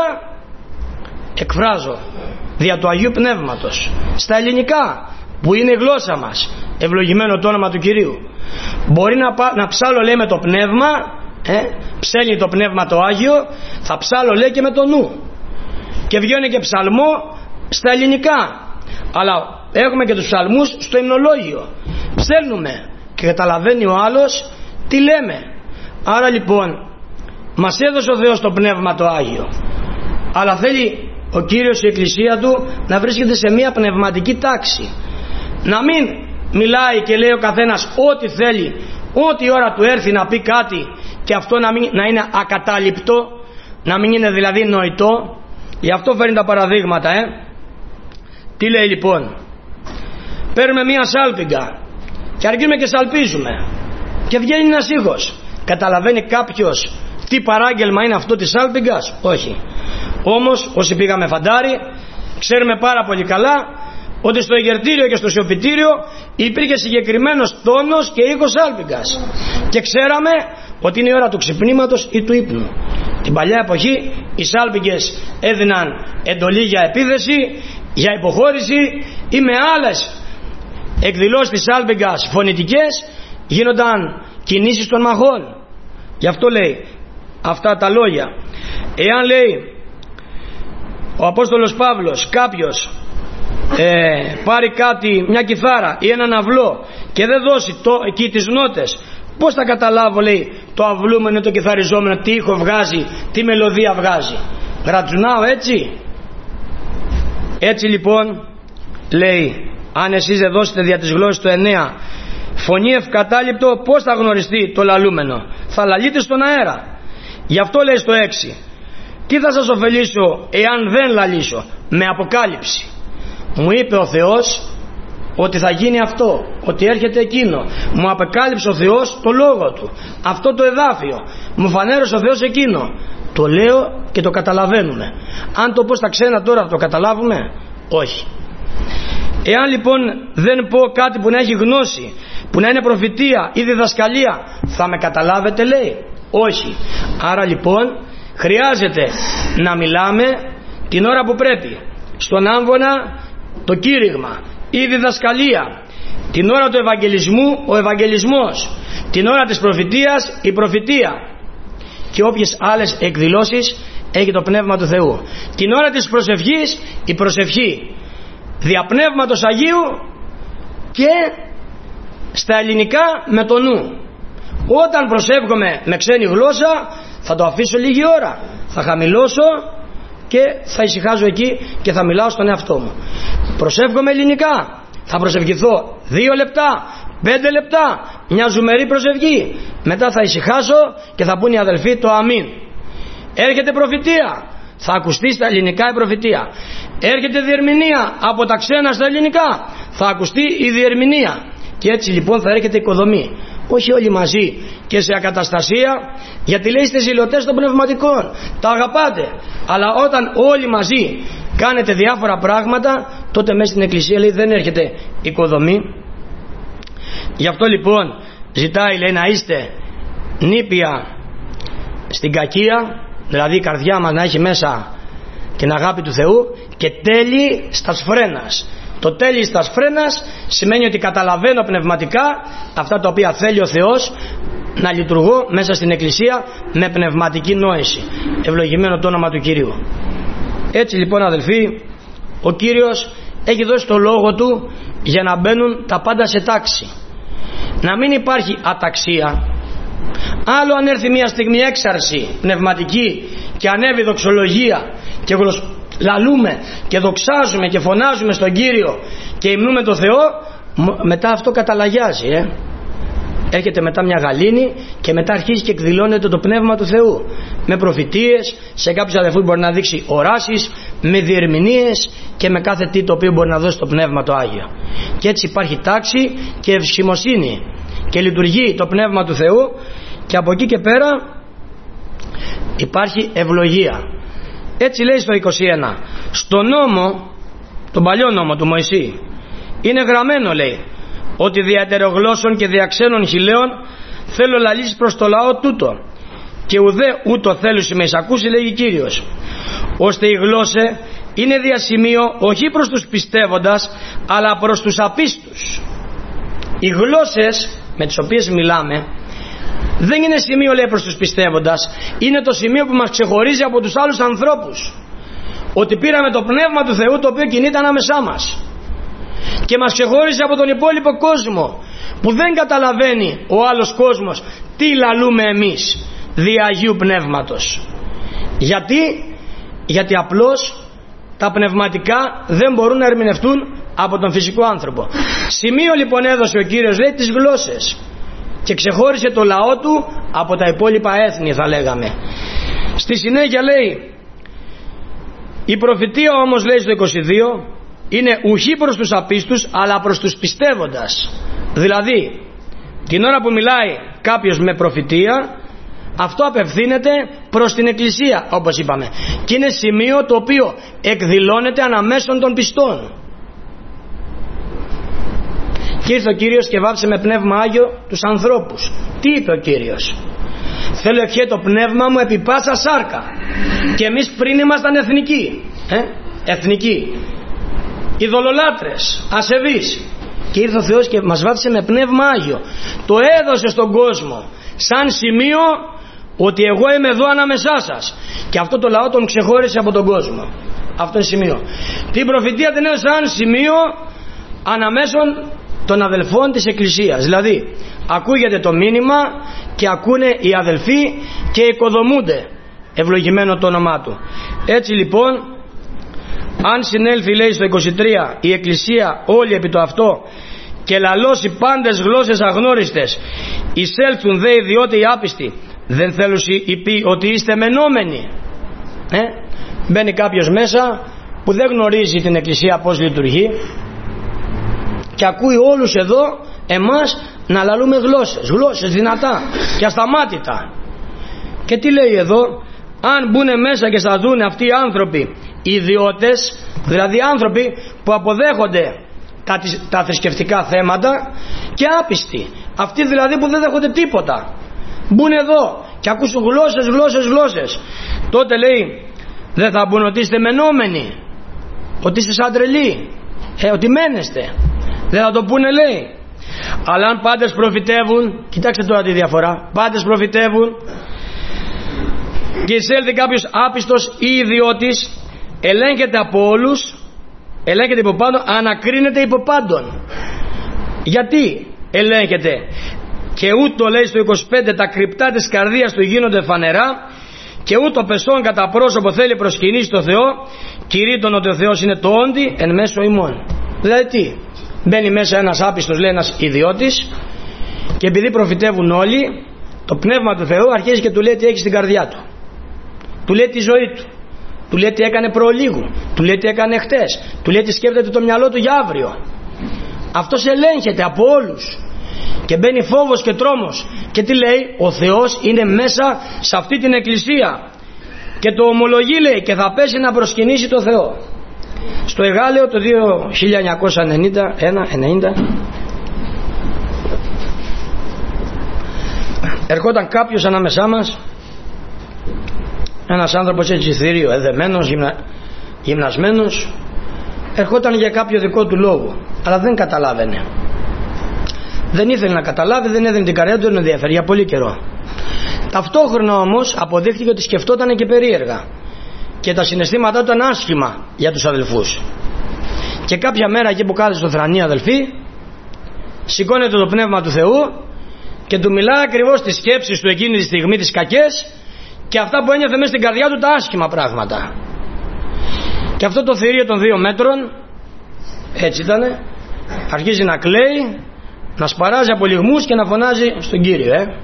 εκφράζω δια του Αγίου Πνεύματος στα ελληνικά, που είναι η γλώσσα μας. Ευλογημένο το όνομα του Κυρίου. Μπορεί να, να ψάλω λέει με το πνεύμα, ε, ψέλνει το πνεύμα το Άγιο, θα ψάλω λέει και με το νου, και βγαίνει και ψαλμό στα ελληνικά, αλλά έχουμε και τους ψαλμούς στο υμνολόγιο, ψέλνουμε και καταλαβαίνει ο άλλος τι λέμε. Άρα λοιπόν μας έδωσε ο Θεός το πνεύμα το Άγιο, αλλά θέλει ο Κύριος η Εκκλησία του να βρίσκεται σε μια πνευματική τάξη, να μην μιλάει και λέει ο καθένας ό,τι θέλει, ό,τι ώρα του έρθει να πει κάτι, και αυτό να, μην, να είναι ακατάληπτο, να μην είναι δηλαδή νοητό. Γι' αυτό φέρνει τα παραδείγματα. ε. Τι λέει λοιπόν? Παίρνουμε μια σάλπιγγα και αρχίζουμε και σαλπίζουμε και βγαίνει ένας ήχος. Καταλαβαίνει κάποιος τι παράγγελμα είναι αυτό της σάλπιγγας? Όχι. Όμως όσοι πήγαμε φαντάρι ξέρουμε πάρα πολύ καλά ότι στο Αιγερτήριο και στο Σιωπητήριο υπήρχε συγκεκριμένος τόνος και ήχος σάλπιγγας, και ξέραμε ότι είναι η ώρα του ξυπνήματος ή του ύπνου. Την παλιά εποχή οι σάλπιγγες έδιναν εντολή για επίθεση, για υποχώρηση ή με άλλες εκδηλώσεις της άλπιγγας φωνητικές, γίνονταν κινήσεις των μαχών. Γι' αυτό λέει αυτά τα λόγια. Εάν λέει ο Απόστολος Παύλος κάποιος ε, πάρει κάτι, μια κιθάρα ή έναν αυλό και δεν δώσει το, εκεί τις νότες, πώς θα καταλάβω, λέει, το αυλούμενο, το κιθαριζόμενο, τι ήχο βγάζει, τι μελωδία βγάζει? Γρατζουνάω έτσι? Έτσι λοιπόν λέει, αν εσείς δεν δώσετε δια της γλώσσης το εννέα φωνή ευκατάληπτο, πώς θα γνωριστεί το λαλούμενο? Θα λαλείτε στον αέρα. Γι' αυτό λέει στο έξι, τι θα σας ωφελήσω εάν δεν λαλήσω? Με αποκάλυψη. Μου είπε ο Θεός ότι θα γίνει αυτό, ότι έρχεται εκείνο. Μου αποκάλυψε ο Θεός το λόγο του, αυτό το εδάφιο. Μου φανέρωσε ο Θεός εκείνο. Το λέω και το καταλαβαίνουμε. Αν το πω στα ξένα τώρα θα το καταλάβουμε? Όχι. Εάν λοιπόν δεν πω κάτι που να έχει γνώση, που να είναι προφητεία ή διδασκαλία, θα με καταλάβετε, λέει? Όχι. Άρα λοιπόν χρειάζεται να μιλάμε την ώρα που πρέπει. Στον άμβονα το κήρυγμα, η διδασκαλία. Την ώρα του ευαγγελισμού ο ευαγγελισμός. Την ώρα της προφητείας η προφητεία. Και όποιες άλλες εκδηλώσεις έχει το Πνεύμα του Θεού. Την ώρα της προσευχής η προσευχή δια Πνεύματος Αγίου και στα ελληνικά με το νου. Όταν προσεύχομαι με ξένη γλώσσα θα το αφήσω λίγη ώρα, θα χαμηλώσω και θα ησυχάζω εκεί και θα μιλάω στον εαυτό μου. Προσεύχομαι ελληνικά, θα προσευχηθώ δύο λεπτά, πέντε λεπτά, μια ζουμερή προσευχή. Μετά θα ησυχάσω και θα πούν οι αδελφοί το αμήν. Έρχεται προφητεία, θα ακουστεί στα ελληνικά η προφητεία. Έρχεται διερμηνία από τα ξένα στα ελληνικά, θα ακουστεί η διερμηνία. Και έτσι λοιπόν θα έρχεται οικοδομή. Όχι όλοι μαζί και σε ακαταστασία, γιατί λέει είστε ζηλωτές των πνευματικών, τα αγαπάτε. Αλλά όταν όλοι μαζί κάνετε διάφορα πράγματα, τότε μέσα στην εκκλησία, λέει, δεν έρχεται οικοδομή. Γι' αυτό λοιπόν ζητάει, λέει, να είστε νήπια στην κακία, δηλαδή η καρδιά μας να έχει μέσα την αγάπη του Θεού, και τέλειοι στα σφρένας. Το τέλειοι στα σφρένας σημαίνει ότι καταλαβαίνω πνευματικά αυτά τα οποία θέλει ο Θεός να λειτουργώ μέσα στην εκκλησία με πνευματική νόηση. Ευλογημένο το όνομα του Κυρίου. Έτσι λοιπόν αδελφοί, ο Κύριος έχει δώσει το λόγο του για να μπαίνουν τα πάντα σε τάξη. Να μην υπάρχει αταξία. Άλλο αν έρθει μια στιγμή έξαρση πνευματική και ανέβει δοξολογία και λαλούμε και δοξάζουμε και φωνάζουμε στον Κύριο και υμνούμε τον Θεό, μετά αυτό καταλαγιάζει, ε. Έρχεται μετά μια γαλήνη και μετά αρχίζει και εκδηλώνεται το Πνεύμα του Θεού με προφητείες, σε κάποιους αδελφούς μπορεί να δείξει οράσεις, με διερμηνίες και με κάθε τι το οποίο μπορεί να δώσει το Πνεύμα το Άγιο. Και έτσι υπάρχει τάξη και ευσχημοσύνη και λειτουργεί το Πνεύμα του Θεού, και από εκεί και πέρα υπάρχει ευλογία. Έτσι λέει στο είκοσι ένα, στο νόμο, τον παλιό νόμο του Μωυσή, είναι γραμμένο, λέει, ότι δια ετερογλώσσων και δια ξένων χιλέων θέλω λαλήσεις προς το λαό τούτο, και ουδέ ούτω θέλουσι με εισακούσει, λέγει Κύριος, ώστε η γλώσσα είναι διασημείο όχι προς τους πιστεύοντας αλλά προς τους απίστους. Οι γλώσσες με τις οποίες μιλάμε δεν είναι σημείο, λέει, προς τους πιστεύοντας, είναι το σημείο που μας ξεχωρίζει από τους άλλους ανθρώπους, ότι πήραμε το Πνεύμα του Θεού το οποίο κινείται ανάμεσά μας και μας ξεχώριζε από τον υπόλοιπο κόσμο, που δεν καταλαβαίνει ο άλλος κόσμος τι λαλούμε εμείς δια Αγίου Πνεύματος. Γιατί? Γιατί απλώς τα πνευματικά δεν μπορούν να ερμηνευτούν από τον φυσικό άνθρωπο. Σημείο λοιπόν έδωσε ο Κύριος, λέει, τις γλώσσες, και ξεχώρισε το λαό του από τα υπόλοιπα έθνη, θα λέγαμε. Στη συνέχεια λέει, η προφητεία όμως, λέει στο είκοσι δύο, είναι ουχή προς τους απίστους αλλά προς τους πιστεύοντας. Δηλαδή την ώρα που μιλάει κάποιος με προφητεία, αυτό απευθύνεται προς την εκκλησία, όπως είπαμε, και είναι σημείο το οποίο εκδηλώνεται αναμέσων των πιστών. Και ήρθε ο Κύριος και βάψε με πνεύμα Άγιο τους ανθρώπους. Τι είπε ο Κύριος? Θέλω ευχέ το πνεύμα μου επί πάσα σάρκα. Και εμείς πριν ήμασταν εθνικοί, ε? εθνικοί, ειδωλολάτρες, ασεβείς, και ήρθε ο Θεός και μας βάφτισε με πνεύμα Άγιο. Το έδωσε στον κόσμο σαν σημείο ότι εγώ είμαι εδώ ανάμεσά σας, και αυτό το λαό τον ξεχώρισε από τον κόσμο. Αυτό είναι σημείο. Την προφητεία την έδωσε σαν σημείο αναμέσων των αδελφών της Εκκλησίας. Δηλαδή ακούγεται το μήνυμα και ακούνε οι αδελφοί και οικοδομούνται, ευλογημένο το όνομά του. Έτσι λοιπόν, αν συνέλθει, λέει στο είκοσι τρία, η Εκκλησία όλη επί το αυτό και λαλώσει πάντες γλώσσες αγνώριστες, εισέλθουν δε ιδιώτε οι άπιστοι, δεν θέλουν οι ποιοι ότι είστε μενόμενοι. ε? Μπαίνει κάποιος μέσα που δεν γνωρίζει την Εκκλησία πως λειτουργεί και ακούει όλους εδώ εμάς να λαλούμε γλώσσες, γλώσσες δυνατά και ασταμάτητα. Και τι λέει εδώ? Αν μπουν μέσα και θα δουν αυτοί οι άνθρωποι, οι ιδιώτες, δηλαδή άνθρωποι που αποδέχονται τα, τα θρησκευτικά θέματα, και άπιστοι, αυτοί δηλαδή που δεν δέχονται τίποτα, μπουν εδώ και ακούσουν γλώσσες, γλώσσες, γλώσσες, τότε λέει δεν θα μπουν ότι είστε μενόμενοι, ότι είστε σαν τρελοί, ε, ότι μένεστε? Δεν θα το πούνε, λέει. Αλλά αν πάντες προφητεύουν, κοιτάξτε τώρα τη διαφορά, πάντες προφητεύουν και εισέλθει κάποιος άπιστος ή ιδιώτης, ελέγχεται από όλους, ελέγχεται υπό πάντων, ανακρίνεται υπό πάντων. Γιατί ελέγχεται? Και ούτω, λέει στο είκοσι πέντε, τα κρυπτά της καρδίας του γίνονται φανερά, και ούτω πεσόν κατά πρόσωπο θέλει προσκυνήσει το Θεό, κηρύττων ότι ο Θεός είναι το όντι εν μέσω ημών. Δηλαδή τι? Μπαίνει μέσα ένας άπιστος, λέει, ένας ιδιώτης, και επειδή προφητεύουν όλοι, το πνεύμα του Θεού αρχίζει και του λέει τι έχει στην καρδιά του, του λέει τη ζωή του, του λέει τι έκανε προλίγου, του λέει τι έκανε χτες, του λέει τι σκέφτεται το μυαλό του για αύριο. Αυτός ελέγχεται από όλους και μπαίνει φόβος και τρόμος. Και τι λέει? Ο Θεός είναι μέσα σε αυτή την εκκλησία και το ομολογεί, λέει, και θα πέσει να προσκυνήσει το Θεό. Στο Εγάλεο το χίλια εννιακόσια ενενήντα ένα ενενήντα ερχόταν κάποιος ανάμεσά μας, ένας άνθρωπος έτσι θηρίο, εδεμένος, γυμνα... γυμνασμένος, ερχόταν για κάποιο δικό του λόγο, αλλά δεν καταλάβαινε, δεν ήθελε να καταλάβει, δεν έδινε την καρδιά του, δεν ενδιαφέρει για πολύ καιρό. Ταυτόχρονα όμως αποδείχθηκε ότι σκεφτόταν και περίεργα και τα συναισθήματά του ήταν άσχημα για τους αδελφούς. Και κάποια μέρα εκεί που κάθεται στο θρανείο, αδελφοί, σηκώνεται το πνεύμα του Θεού και του μιλάει ακριβώς τις σκέψεις του εκείνη τη στιγμή, τις κακές, και αυτά που ένιωθε μέσα στην καρδιά του, τα άσχημα πράγματα. Και αυτό το θηρίο των δύο μέτρων, έτσι ήτανε, αρχίζει να κλαίει, να σπαράζει από λυγμούς και να φωνάζει στον Κύριο. ε.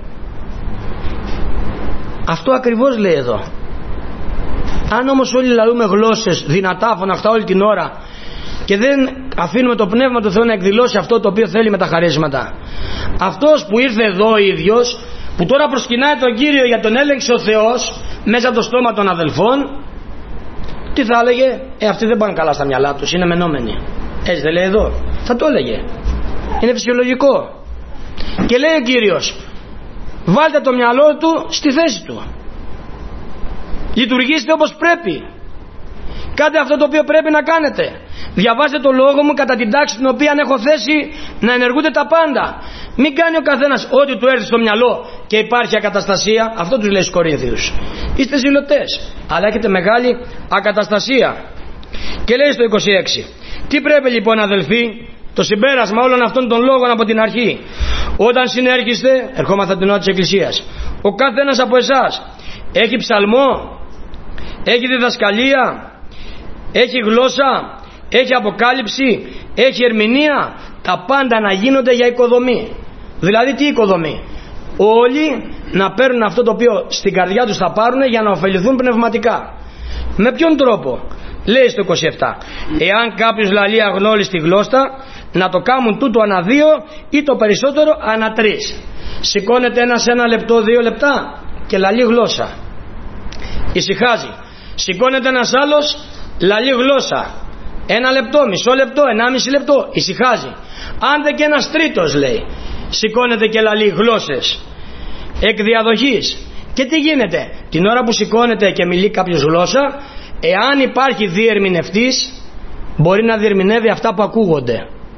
Αυτό ακριβώς λέει εδώ. Αν όμως όλοι λαλούμε γλώσσες δυνατά, φωναχτά όλη την ώρα, και δεν αφήνουμε το πνεύμα του Θεού να εκδηλώσει αυτό το οποίο θέλει με τα χαρίσματα, αυτός που ήρθε εδώ ο ίδιος, που τώρα προσκυνάει τον Κύριο για τον έλεγξε ο Θεός μέσα από το στόμα των αδελφών, τι θα έλεγε? Ε, αυτοί δεν πάνε καλά στα μυαλά τους, είναι μενόμενοι. Έτσι δεν λέει εδώ? Θα το έλεγε. Είναι φυσιολογικό. Και λέει ο Κύριος, βάλτε το μυαλό του στη θέση του, λειτουργήστε όπως πρέπει, κάντε αυτό το οποίο πρέπει να κάνετε, διαβάστε το λόγο μου κατά την τάξη την οποία έχω θέσει να ενεργούνται τα πάντα. Μην κάνει ο καθένας ό,τι του έρθει στο μυαλό και υπάρχει ακαταστασία. Αυτό τους λέει στους Κορίνθιους. Είστε ζηλωτές, αλλά έχετε μεγάλη ακαταστασία. Και λέει στο είκοσι έξι, τι πρέπει λοιπόν, αδελφοί, το συμπέρασμα όλων αυτών των λόγων από την αρχή? Όταν συνέρχεστε, ερχόμαστε την ώρα της Εκκλησίας, ο καθένας από εσάς έχει ψαλμό, έχει διδασκαλία, έχει γλώσσα, έχει αποκάλυψη, έχει ερμηνεία, τα πάντα να γίνονται για οικοδομή. Δηλαδή τι οικοδομή? Όλοι να παίρνουν αυτό το οποίο στην καρδιά τους θα πάρουν για να ωφεληθούν πνευματικά. Με ποιον τρόπο? Λέει στο είκοσι επτά, εάν κάποιος λαλεί αγνώριστη γλώσσα, να το κάνουν τούτο ανά δύο ή το περισσότερο ανά τρεις. Σηκώνεται ένας ένα λεπτό, δύο λεπτά και λαλεί γλώσσα, ησυχάζει. Σηκώνεται ένας άλλος, λαλεί γλώσσα, ένα λεπτό, μισό λεπτό, ενάμιση λεπτό, ησυχάζει. Άντε και ένας τρίτος, λέει, σηκώνεται και λαλεί γλώσσες εκ διαδοχής. Και τι γίνεται? Την ώρα που σηκώνεται και μιλεί κάποιος γλώσσα, εάν υπάρχει διερμηνευτής, μπορεί να διερμηνεύει αυτά που ακούγονται.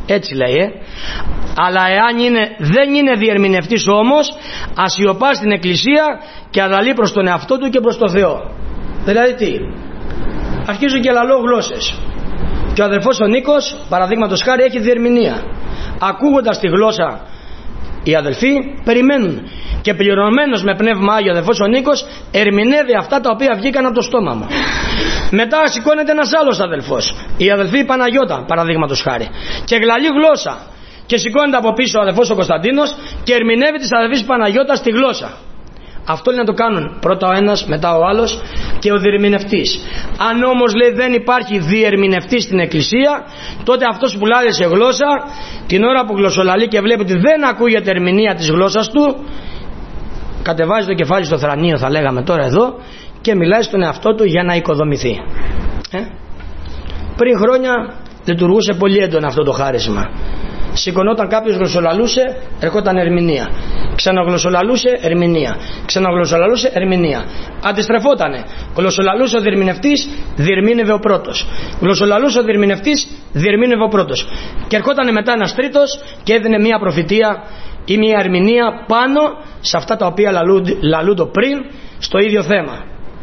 Έτσι λέει, ε. Αλλά εάν είναι, δεν είναι διερμηνευτής όμως, ασιωπά στην εκκλησία και αδαλεί προς τον εαυτό του και προς το Θεό. Δηλαδή τι? Αρχίζω και λαλώ γλώσσες. Και ο αδελφός ο Νίκος, παραδείγματος χάρη, έχει διερμηνία. Ακούγοντας τη γλώσσα οι αδελφοί περιμένουν. Και πληρωμένος με πνεύμα Άγιο αδελφός ο Νίκος ερμηνεύει αυτά τα οποία βγήκαν από το στόμα μου. Μετά σηκώνεται ένας άλλος αδελφός, η αδελφή Παναγιώτα, παραδείγματος χάρη, και γλαλεί γλώσσα. Και σηκώνεται από πίσω ο αδελφός ο Κωνσταντίνος και ερμηνεύει της αδελφής Παναγιώτας τη γλώσσα. Αυτό είναι να το κάνουν πρώτα ο ένας, μετά ο άλλος και ο διερμηνευτής. Αν όμως λέει δεν υπάρχει διερμηνευτής στην εκκλησία, τότε αυτός που λάδει σε γλώσσα, την ώρα που γλωσσολαλεί και βλέπει ότι δεν ακούγεται ερμηνεία της γλώσσας του, κατεβάζει το κεφάλι στο θρανείο, θα λέγαμε τώρα εδώ, και μιλάει στον εαυτό του για να οικοδομηθεί. Ε? Πριν χρόνια λειτουργούσε πολύ έντονα αυτό το χάρισμα. Σηκωνόταν κάποιος, γλωσσολαλούσε, ερχόταν ερμηνεία. Ξαναγλωσσολαλούσε, ερμηνεία. Ξαναγλωσσολαλούσε, ερμηνεία. Αντιστρεφότανε. Γλωσσολαλούσε ο διερμηνευτής, διερμήνευε ο πρώτος. Γλωσσολαλούσε ο διερμηνευτής, διερμήνευε ο πρώτος. Και ερχόταν μετά ένας τρίτος και έδινε μια προφητεία ή μια ερμηνεία πάνω σε αυτά τα οποία λαλούντο πριν στο ίδιο θέμα.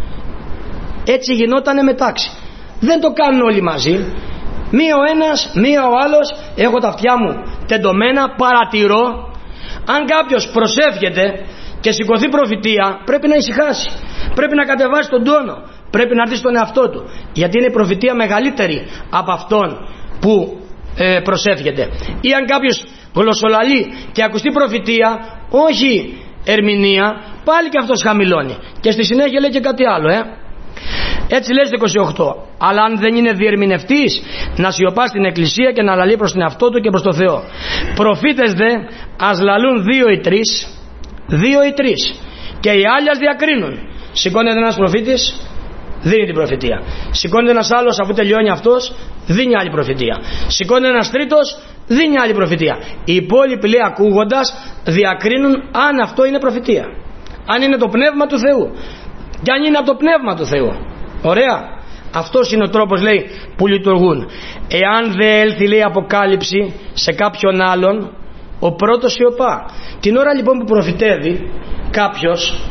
Έτσι γινότανε μετάξι. Δεν το κάνουν όλοι μαζί. Μία ο ένας, μία ο άλλος. Έχω τα αυτιά μου τεντωμένα, παρατηρώ. Αν κάποιος προσεύχεται και σηκωθεί προφητεία, πρέπει να ησυχάσει, πρέπει να κατεβάσει τον τόνο, πρέπει να έρθει στον εαυτό του, γιατί είναι η προφητεία μεγαλύτερη από αυτόν που ε, προσεύχεται. Ή αν κάποιος γλωσσολαλεί και ακουστεί προφητεία, όχι ερμηνεία, πάλι και αυτός χαμηλώνει. Και στη συνέχεια λέει και κάτι άλλο, ε. Έτσι λέει στο είκοσι οκτώ. Αλλά αν δεν είναι διερμηνευτής, να σιωπά στην εκκλησία και να λαλεί προς τον εαυτό του και προς το Θεό. Προφήτες δε ας λαλούν δύο ή τρεις, δύο ή τρεις, και οι άλλοι ας διακρίνουν. Σηκώνεται ένας προφήτης, δίνει την προφητεία. Σηκώνεται ένας άλλος, αφού τελειώνει αυτός, δίνει άλλη προφητεία. Σηκώνεται ένας τρίτος, δίνει άλλη προφητεία. Οι υπόλοιποι, λέει, ακούγοντας, διακρίνουν αν αυτό είναι προφητεία, αν είναι το πνεύμα του Θεού και αν είναι από το πνεύμα του Θεού. Ωραία. Αυτός είναι ο τρόπος, λέει, που λειτουργούν. Εάν δεν έλθει, λέει, αποκάλυψη σε κάποιον άλλον, ο πρώτος σιωπά. Την ώρα λοιπόν που προφητεύει κάποιος,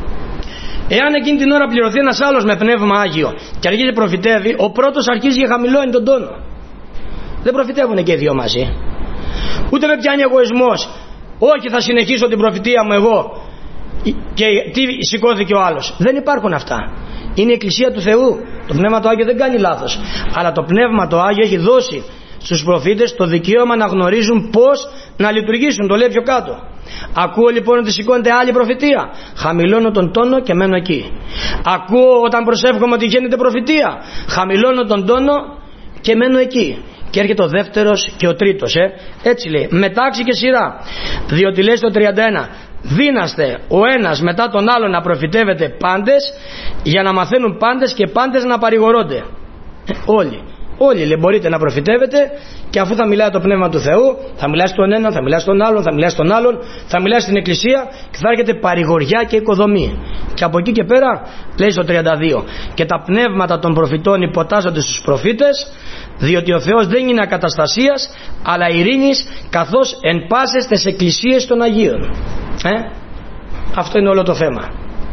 εάν εκείνη την ώρα πληρωθεί ένας άλλος με πνεύμα Άγιο και αρχίζει και προφητεύει, ο πρώτος αρχίζει και χαμηλώνει τον τόνο. Δεν προφητεύουν και οι δύο μαζί. Ούτε με πιάνει εγωισμός. Όχι, θα συνεχίσω την προφητεία μου εγώ και τι σηκώθηκε ο άλλος. Δεν υπάρχουν αυτά. Είναι η Εκκλησία του Θεού. Το Πνεύμα το Άγιο δεν κάνει λάθος. Αλλά το Πνεύμα το Άγιο έχει δώσει στους προφήτες το δικαίωμα να γνωρίζουν πώς να λειτουργήσουν. Το λέει πιο κάτω. Ακούω λοιπόν ότι σηκώνεται άλλη προφητεία, χαμηλώνω τον τόνο και μένω εκεί. Ακούω όταν προσεύχομαι ότι γίνεται προφητεία, χαμηλώνω τον τόνο και μένω εκεί. Και έρχεται ο δεύτερος και ο τρίτος, ε. Έτσι λέει, μετάξι και σειρά. Διότι λέει στο τριάντα ένα, δύναστε ο ένας μετά τον άλλον να προφητεύεται πάντες, για να μαθαίνουν πάντες και πάντες να παρηγορώνται. Ε, όλοι. Όλοι, λέει, μπορείτε να προφητεύετε, και αφού θα μιλάει το Πνεύμα του Θεού, θα μιλάει στον έναν, θα μιλάει στον άλλον, θα μιλάει στον άλλον, θα μιλάει στην Εκκλησία και θα έρχεται παρηγοριά και οικοδομή. Και από εκεί και πέρα, λέει στο τριάντα δύο, και τα πνεύματα των προφητών υποτάσσονται στους προφήτες, διότι ο Θεός δεν είναι ακαταστασίας, αλλά ειρήνης, καθώς εν πάσες τις εκκλησίες των Αγίων. Ε? Αυτό είναι όλο το θέμα.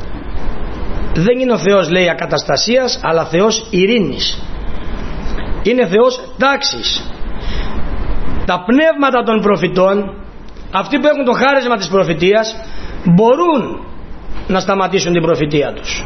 Δεν είναι ο Θεός, λέει, ακαταστασίας, αλλά Θεός ειρήνης. Είναι Θεός τάξης. Τα πνεύματα των προφητών, αυτοί που έχουν το χάρισμα της προφητείας, μπορούν να σταματήσουν την προφητεία τους.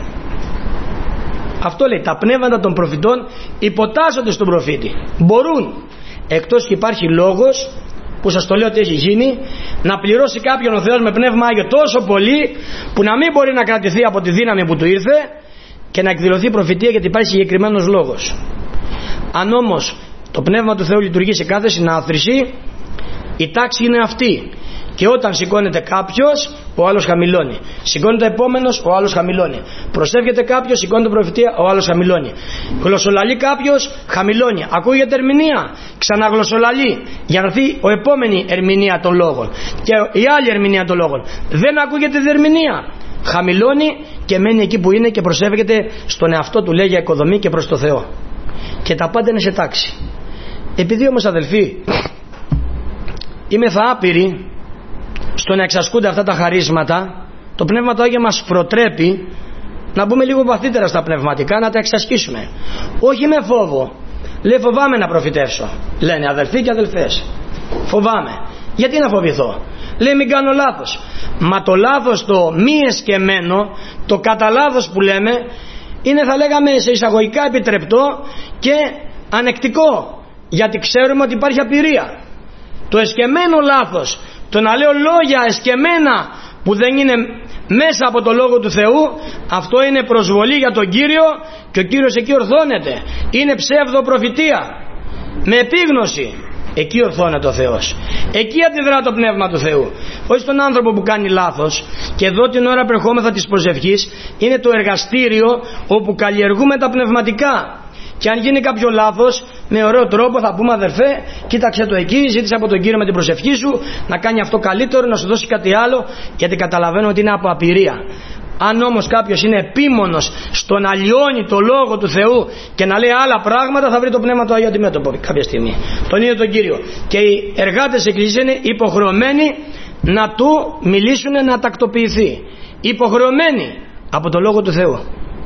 Αυτό λέει, τα πνεύματα των προφητών υποτάσσονται στον προφήτη. Μπορούν, εκτός και υπάρχει λόγος, που σας το λέω ότι έχει γίνει, να πληρώσει κάποιον ο Θεός με πνεύμα Άγιο τόσο πολύ, που να μην μπορεί να κρατηθεί από τη δύναμη που του ήρθε και να εκδηλωθεί προφητεία, γιατί υπάρχει συγκεκριμένος λόγος. Αν όμως το Πνεύμα του Θεού λειτουργεί σε κάθε συνάθρηση, η τάξη είναι αυτή. Και όταν σηκώνεται κάποιος, ο άλλος χαμηλώνει. Σηκώνεται επόμενος, ο άλλος χαμηλώνει. Προσεύχεται κάποιος, σηκώνεται προφητεία, ο άλλος χαμηλώνει. Γλωσσολαλεί κάποιος, χαμηλώνει. Ακούγεται ερμηνεία, ξαναγλωσσολαλεί, για να έρθει ο επόμενη ερμηνεία των λόγων και η άλλη ερμηνεία των λόγων. Δεν ακούγεται διερμηνεία, χαμηλώνει και μένει εκεί που είναι και προσεύχεται στον εαυτό του, λέει, για οικοδομή και προς το Θεό. Και τα πάντα είναι σε τάξη. Επειδή όμως, αδελφοί, είμαι θα άπειροι στο να εξασκούνται αυτά τα χαρίσματα. Το Πνεύμα το Άγιο μας προτρέπει να μπούμε λίγο βαθύτερα στα πνευματικά, να τα εξασκήσουμε. Όχι με φόβο. Λέει φοβάμαι να προφητεύσω, λένε αδελφοί και αδελφές. Φοβάμαι. Γιατί να φοβηθώ? Λέει μην κάνω λάθος. Μα το λάθος το μη εσκεμμένο, το κατά λάθος που λέμε, είναι θα λέγαμε σε εισαγωγικά επιτρεπτό και ανεκτικό, γιατί ξέρουμε ότι υπάρχει απειρία. Το εσκεμμένο λάθος, το να λέω λόγια εσκεμμένα που δεν είναι μέσα από το Λόγο του Θεού, αυτό είναι προσβολή για τον Κύριο και ο Κύριος εκεί ορθώνεται. Είναι ψεύδο προφητεία με επίγνωση. Εκεί ορθώνεται ο Θεός. Εκεί αντιδρά το Πνεύμα του Θεού. Όχι στον άνθρωπο που κάνει λάθος. Και εδώ την ώρα πρεχόμεθα της προσευχής είναι το εργαστήριο όπου καλλιεργούμε τα πνευματικά. Και αν γίνει κάποιο λάθος, με ωραίο τρόπο θα πούμε αδερφέ, κοίταξε το εκεί, ζήτησε από τον Κύριο με την προσευχή σου να κάνει αυτό καλύτερο, να σου δώσει κάτι άλλο, γιατί καταλαβαίνω ότι είναι από απειρία. Αν όμως κάποιος είναι επίμονος στο να λιώνει το Λόγο του Θεού και να λέει άλλα πράγματα, θα βρει το Πνεύμα του Αγίου αντιμέτωπο κάποια στιγμή. Τον ίδιο τον Κύριο. Και οι εργάτες της Εκκλησίας είναι υποχρεωμένοι να του μιλήσουν, να τακτοποιηθεί. Υποχρεωμένοι από το Λόγο του Θεού.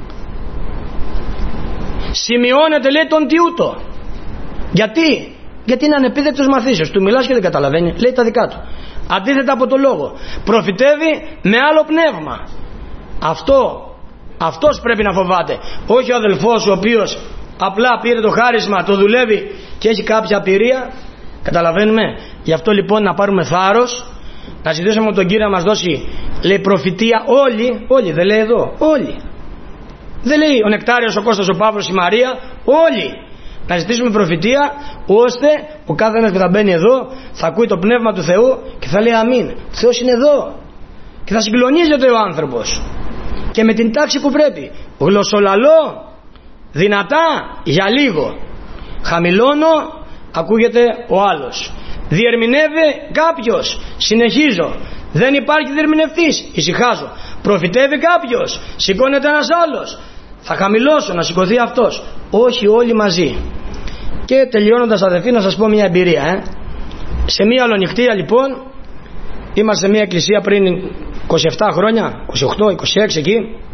Σημειώνεται λέει τον τιούτο. Γιατί? Γιατί είναι ανεπίδεκτος μαθήσεως. Του μιλάς και δεν καταλαβαίνει, λέει τα δικά του. Αντίθετα από το Λόγο. Προφητεύει με άλλο πνεύμα. Αυτό, αυτός πρέπει να φοβάται. Όχι ο αδελφός ο οποίος απλά πήρε το χάρισμα, το δουλεύει και έχει κάποια απειρία. Καταλαβαίνουμε? Γι' αυτό λοιπόν να πάρουμε θάρρος, να ζητήσουμε από τον Κύριο να μας δώσει, λέει, προφητεία όλοι, όλοι, δεν λέει εδώ, όλοι. Δεν λέει ο Νεκτάριος, ο Κώστας, ο Παύλος, η Μαρία, όλοι. Να ζητήσουμε προφητεία ώστε ο κάθε ένας που θα μπαίνει εδώ θα ακούει το Πνεύμα του Θεού και θα λέει αμήν. Ο Θεός είναι εδώ. Και θα συγκλονίζεται ο άνθρωπος. Και με την τάξη που πρέπει. Γλωσσολαλώ, δυνατά, για λίγο. Χαμηλώνω, ακούγεται ο άλλος. Διερμηνεύει κάποιος, συνεχίζω. Δεν υπάρχει διερμηνευτής, ησυχάζω. Προφητεύει κάποιος, σηκώνεται ένας άλλος. Θα χαμηλώσω, να σηκωθεί αυτός. Όχι όλοι μαζί. Και τελειώνοντας αδελφοί να σας πω μια εμπειρία. Ε. Σε μια αλλονυχτία λοιπόν, είμαστε σε μια εκκλησία πριν είκοσι επτά χρόνια, είκοσι οκτώ, είκοσι έξι εκεί.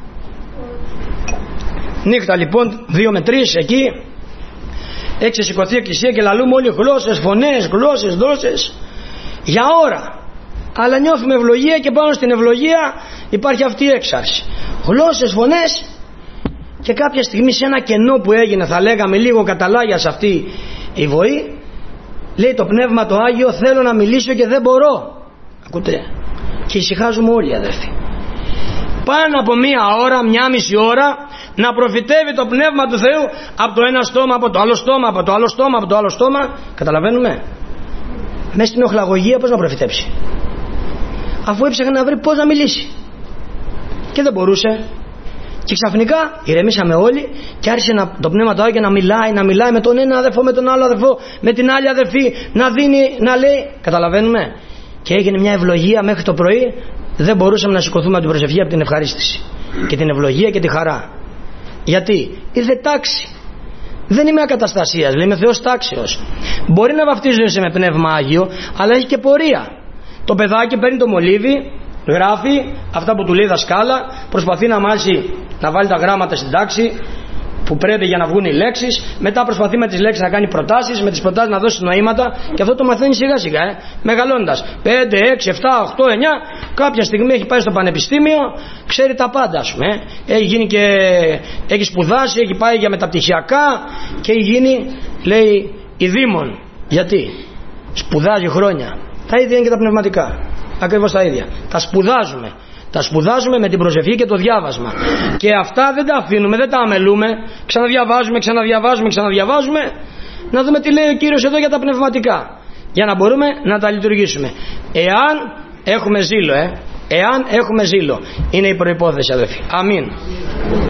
Νύχτα λοιπόν, δύο με τρεις εκεί. Έχει ξεσηκωθεί η εκκλησία και λαλούμε όλοι γλώσσες, φωνές, γλώσσες, δρόσες. Για ώρα. Αλλά νιώθουμε ευλογία και πάνω στην ευλογία υπάρχει αυτή η έξαρση. Γλώσσες, φωνές. Και κάποια στιγμή σε ένα κενό που έγινε, θα λέγαμε λίγο καταλάγια σε αυτή η βοή, λέει το Πνεύμα το Άγιο, θέλω να μιλήσω και δεν μπορώ. Ακούτε? Και ησυχάζουμε όλοι αδερφοί. Πάνω από μία ώρα, μία μισή ώρα να προφητεύει το Πνεύμα του Θεού από το ένα στόμα, από το άλλο στόμα, από το άλλο στόμα, από το άλλο στόμα. Καταλαβαίνουμε? Μέσα στην οχλαγωγία πώς να προφητέψει? Αφού έψαχνε να βρει πώς να μιλήσει. Και δεν μπορούσε. Και ξαφνικά ηρεμήσαμε όλοι και άρχισε να, το Πνεύμα του Άγιο να μιλάει, να μιλάει με τον ένα αδερφό, με τον άλλο αδερφό, με την άλλη αδερφή, να δίνει, να λέει. Καταλαβαίνουμε? Και έγινε μια ευλογία μέχρι το πρωί. Δεν μπορούσαμε να σηκωθούμε από την προσευχή, από την ευχαρίστηση και την ευλογία και τη χαρά. Γιατί? Ήρθε τάξη. Δεν είμαι ακαταστασίας, λέει, είμαι Θεός τάξεως. Μπορεί να βαφτίζεσαι με Πνεύμα Άγιο, αλλά έχει και πορεία. Το παιδάκι παίρνει το μολύβι, γράφει αυτά που του λέει δασκάλα, προσπαθεί να μάθει να βάλει τα γράμματα στην τάξη που πρέπει για να βγουν οι λέξεις, μετά προσπαθεί με τις λέξεις να κάνει προτάσεις, με τις προτάσεις να δώσει νοήματα, και αυτό το μαθαίνει σιγά σιγά, ε, μεγαλώντας. πέντε, έξι, επτά, οκτώ, εννιά, κάποια στιγμή έχει πάει στο πανεπιστήμιο, ξέρει τα πάντα, ας πούμε. Ε. Έχει γίνει και έχει σπουδάσει, έχει πάει για μεταπτυχιακά και έχει γίνει, λέει, ειδήμων. Γιατί? Σπουδάζει χρόνια. Τα ίδια είναι και τα πνευματικά. Ακριβώς τα ίδια. Τα σπουδάζουμε. Τα σπουδάζουμε με την προσευχή και το διάβασμα. Και αυτά δεν τα αφήνουμε, δεν τα αμελούμε. Ξαναδιαβάζουμε, ξαναδιαβάζουμε, ξαναδιαβάζουμε. Να δούμε τι λέει ο Κύριος εδώ για τα πνευματικά. Για να μπορούμε να τα λειτουργήσουμε. Εάν έχουμε ζήλο, ε, εάν έχουμε ζήλο. Είναι η προϋπόθεση, αδελφοί. Αμήν.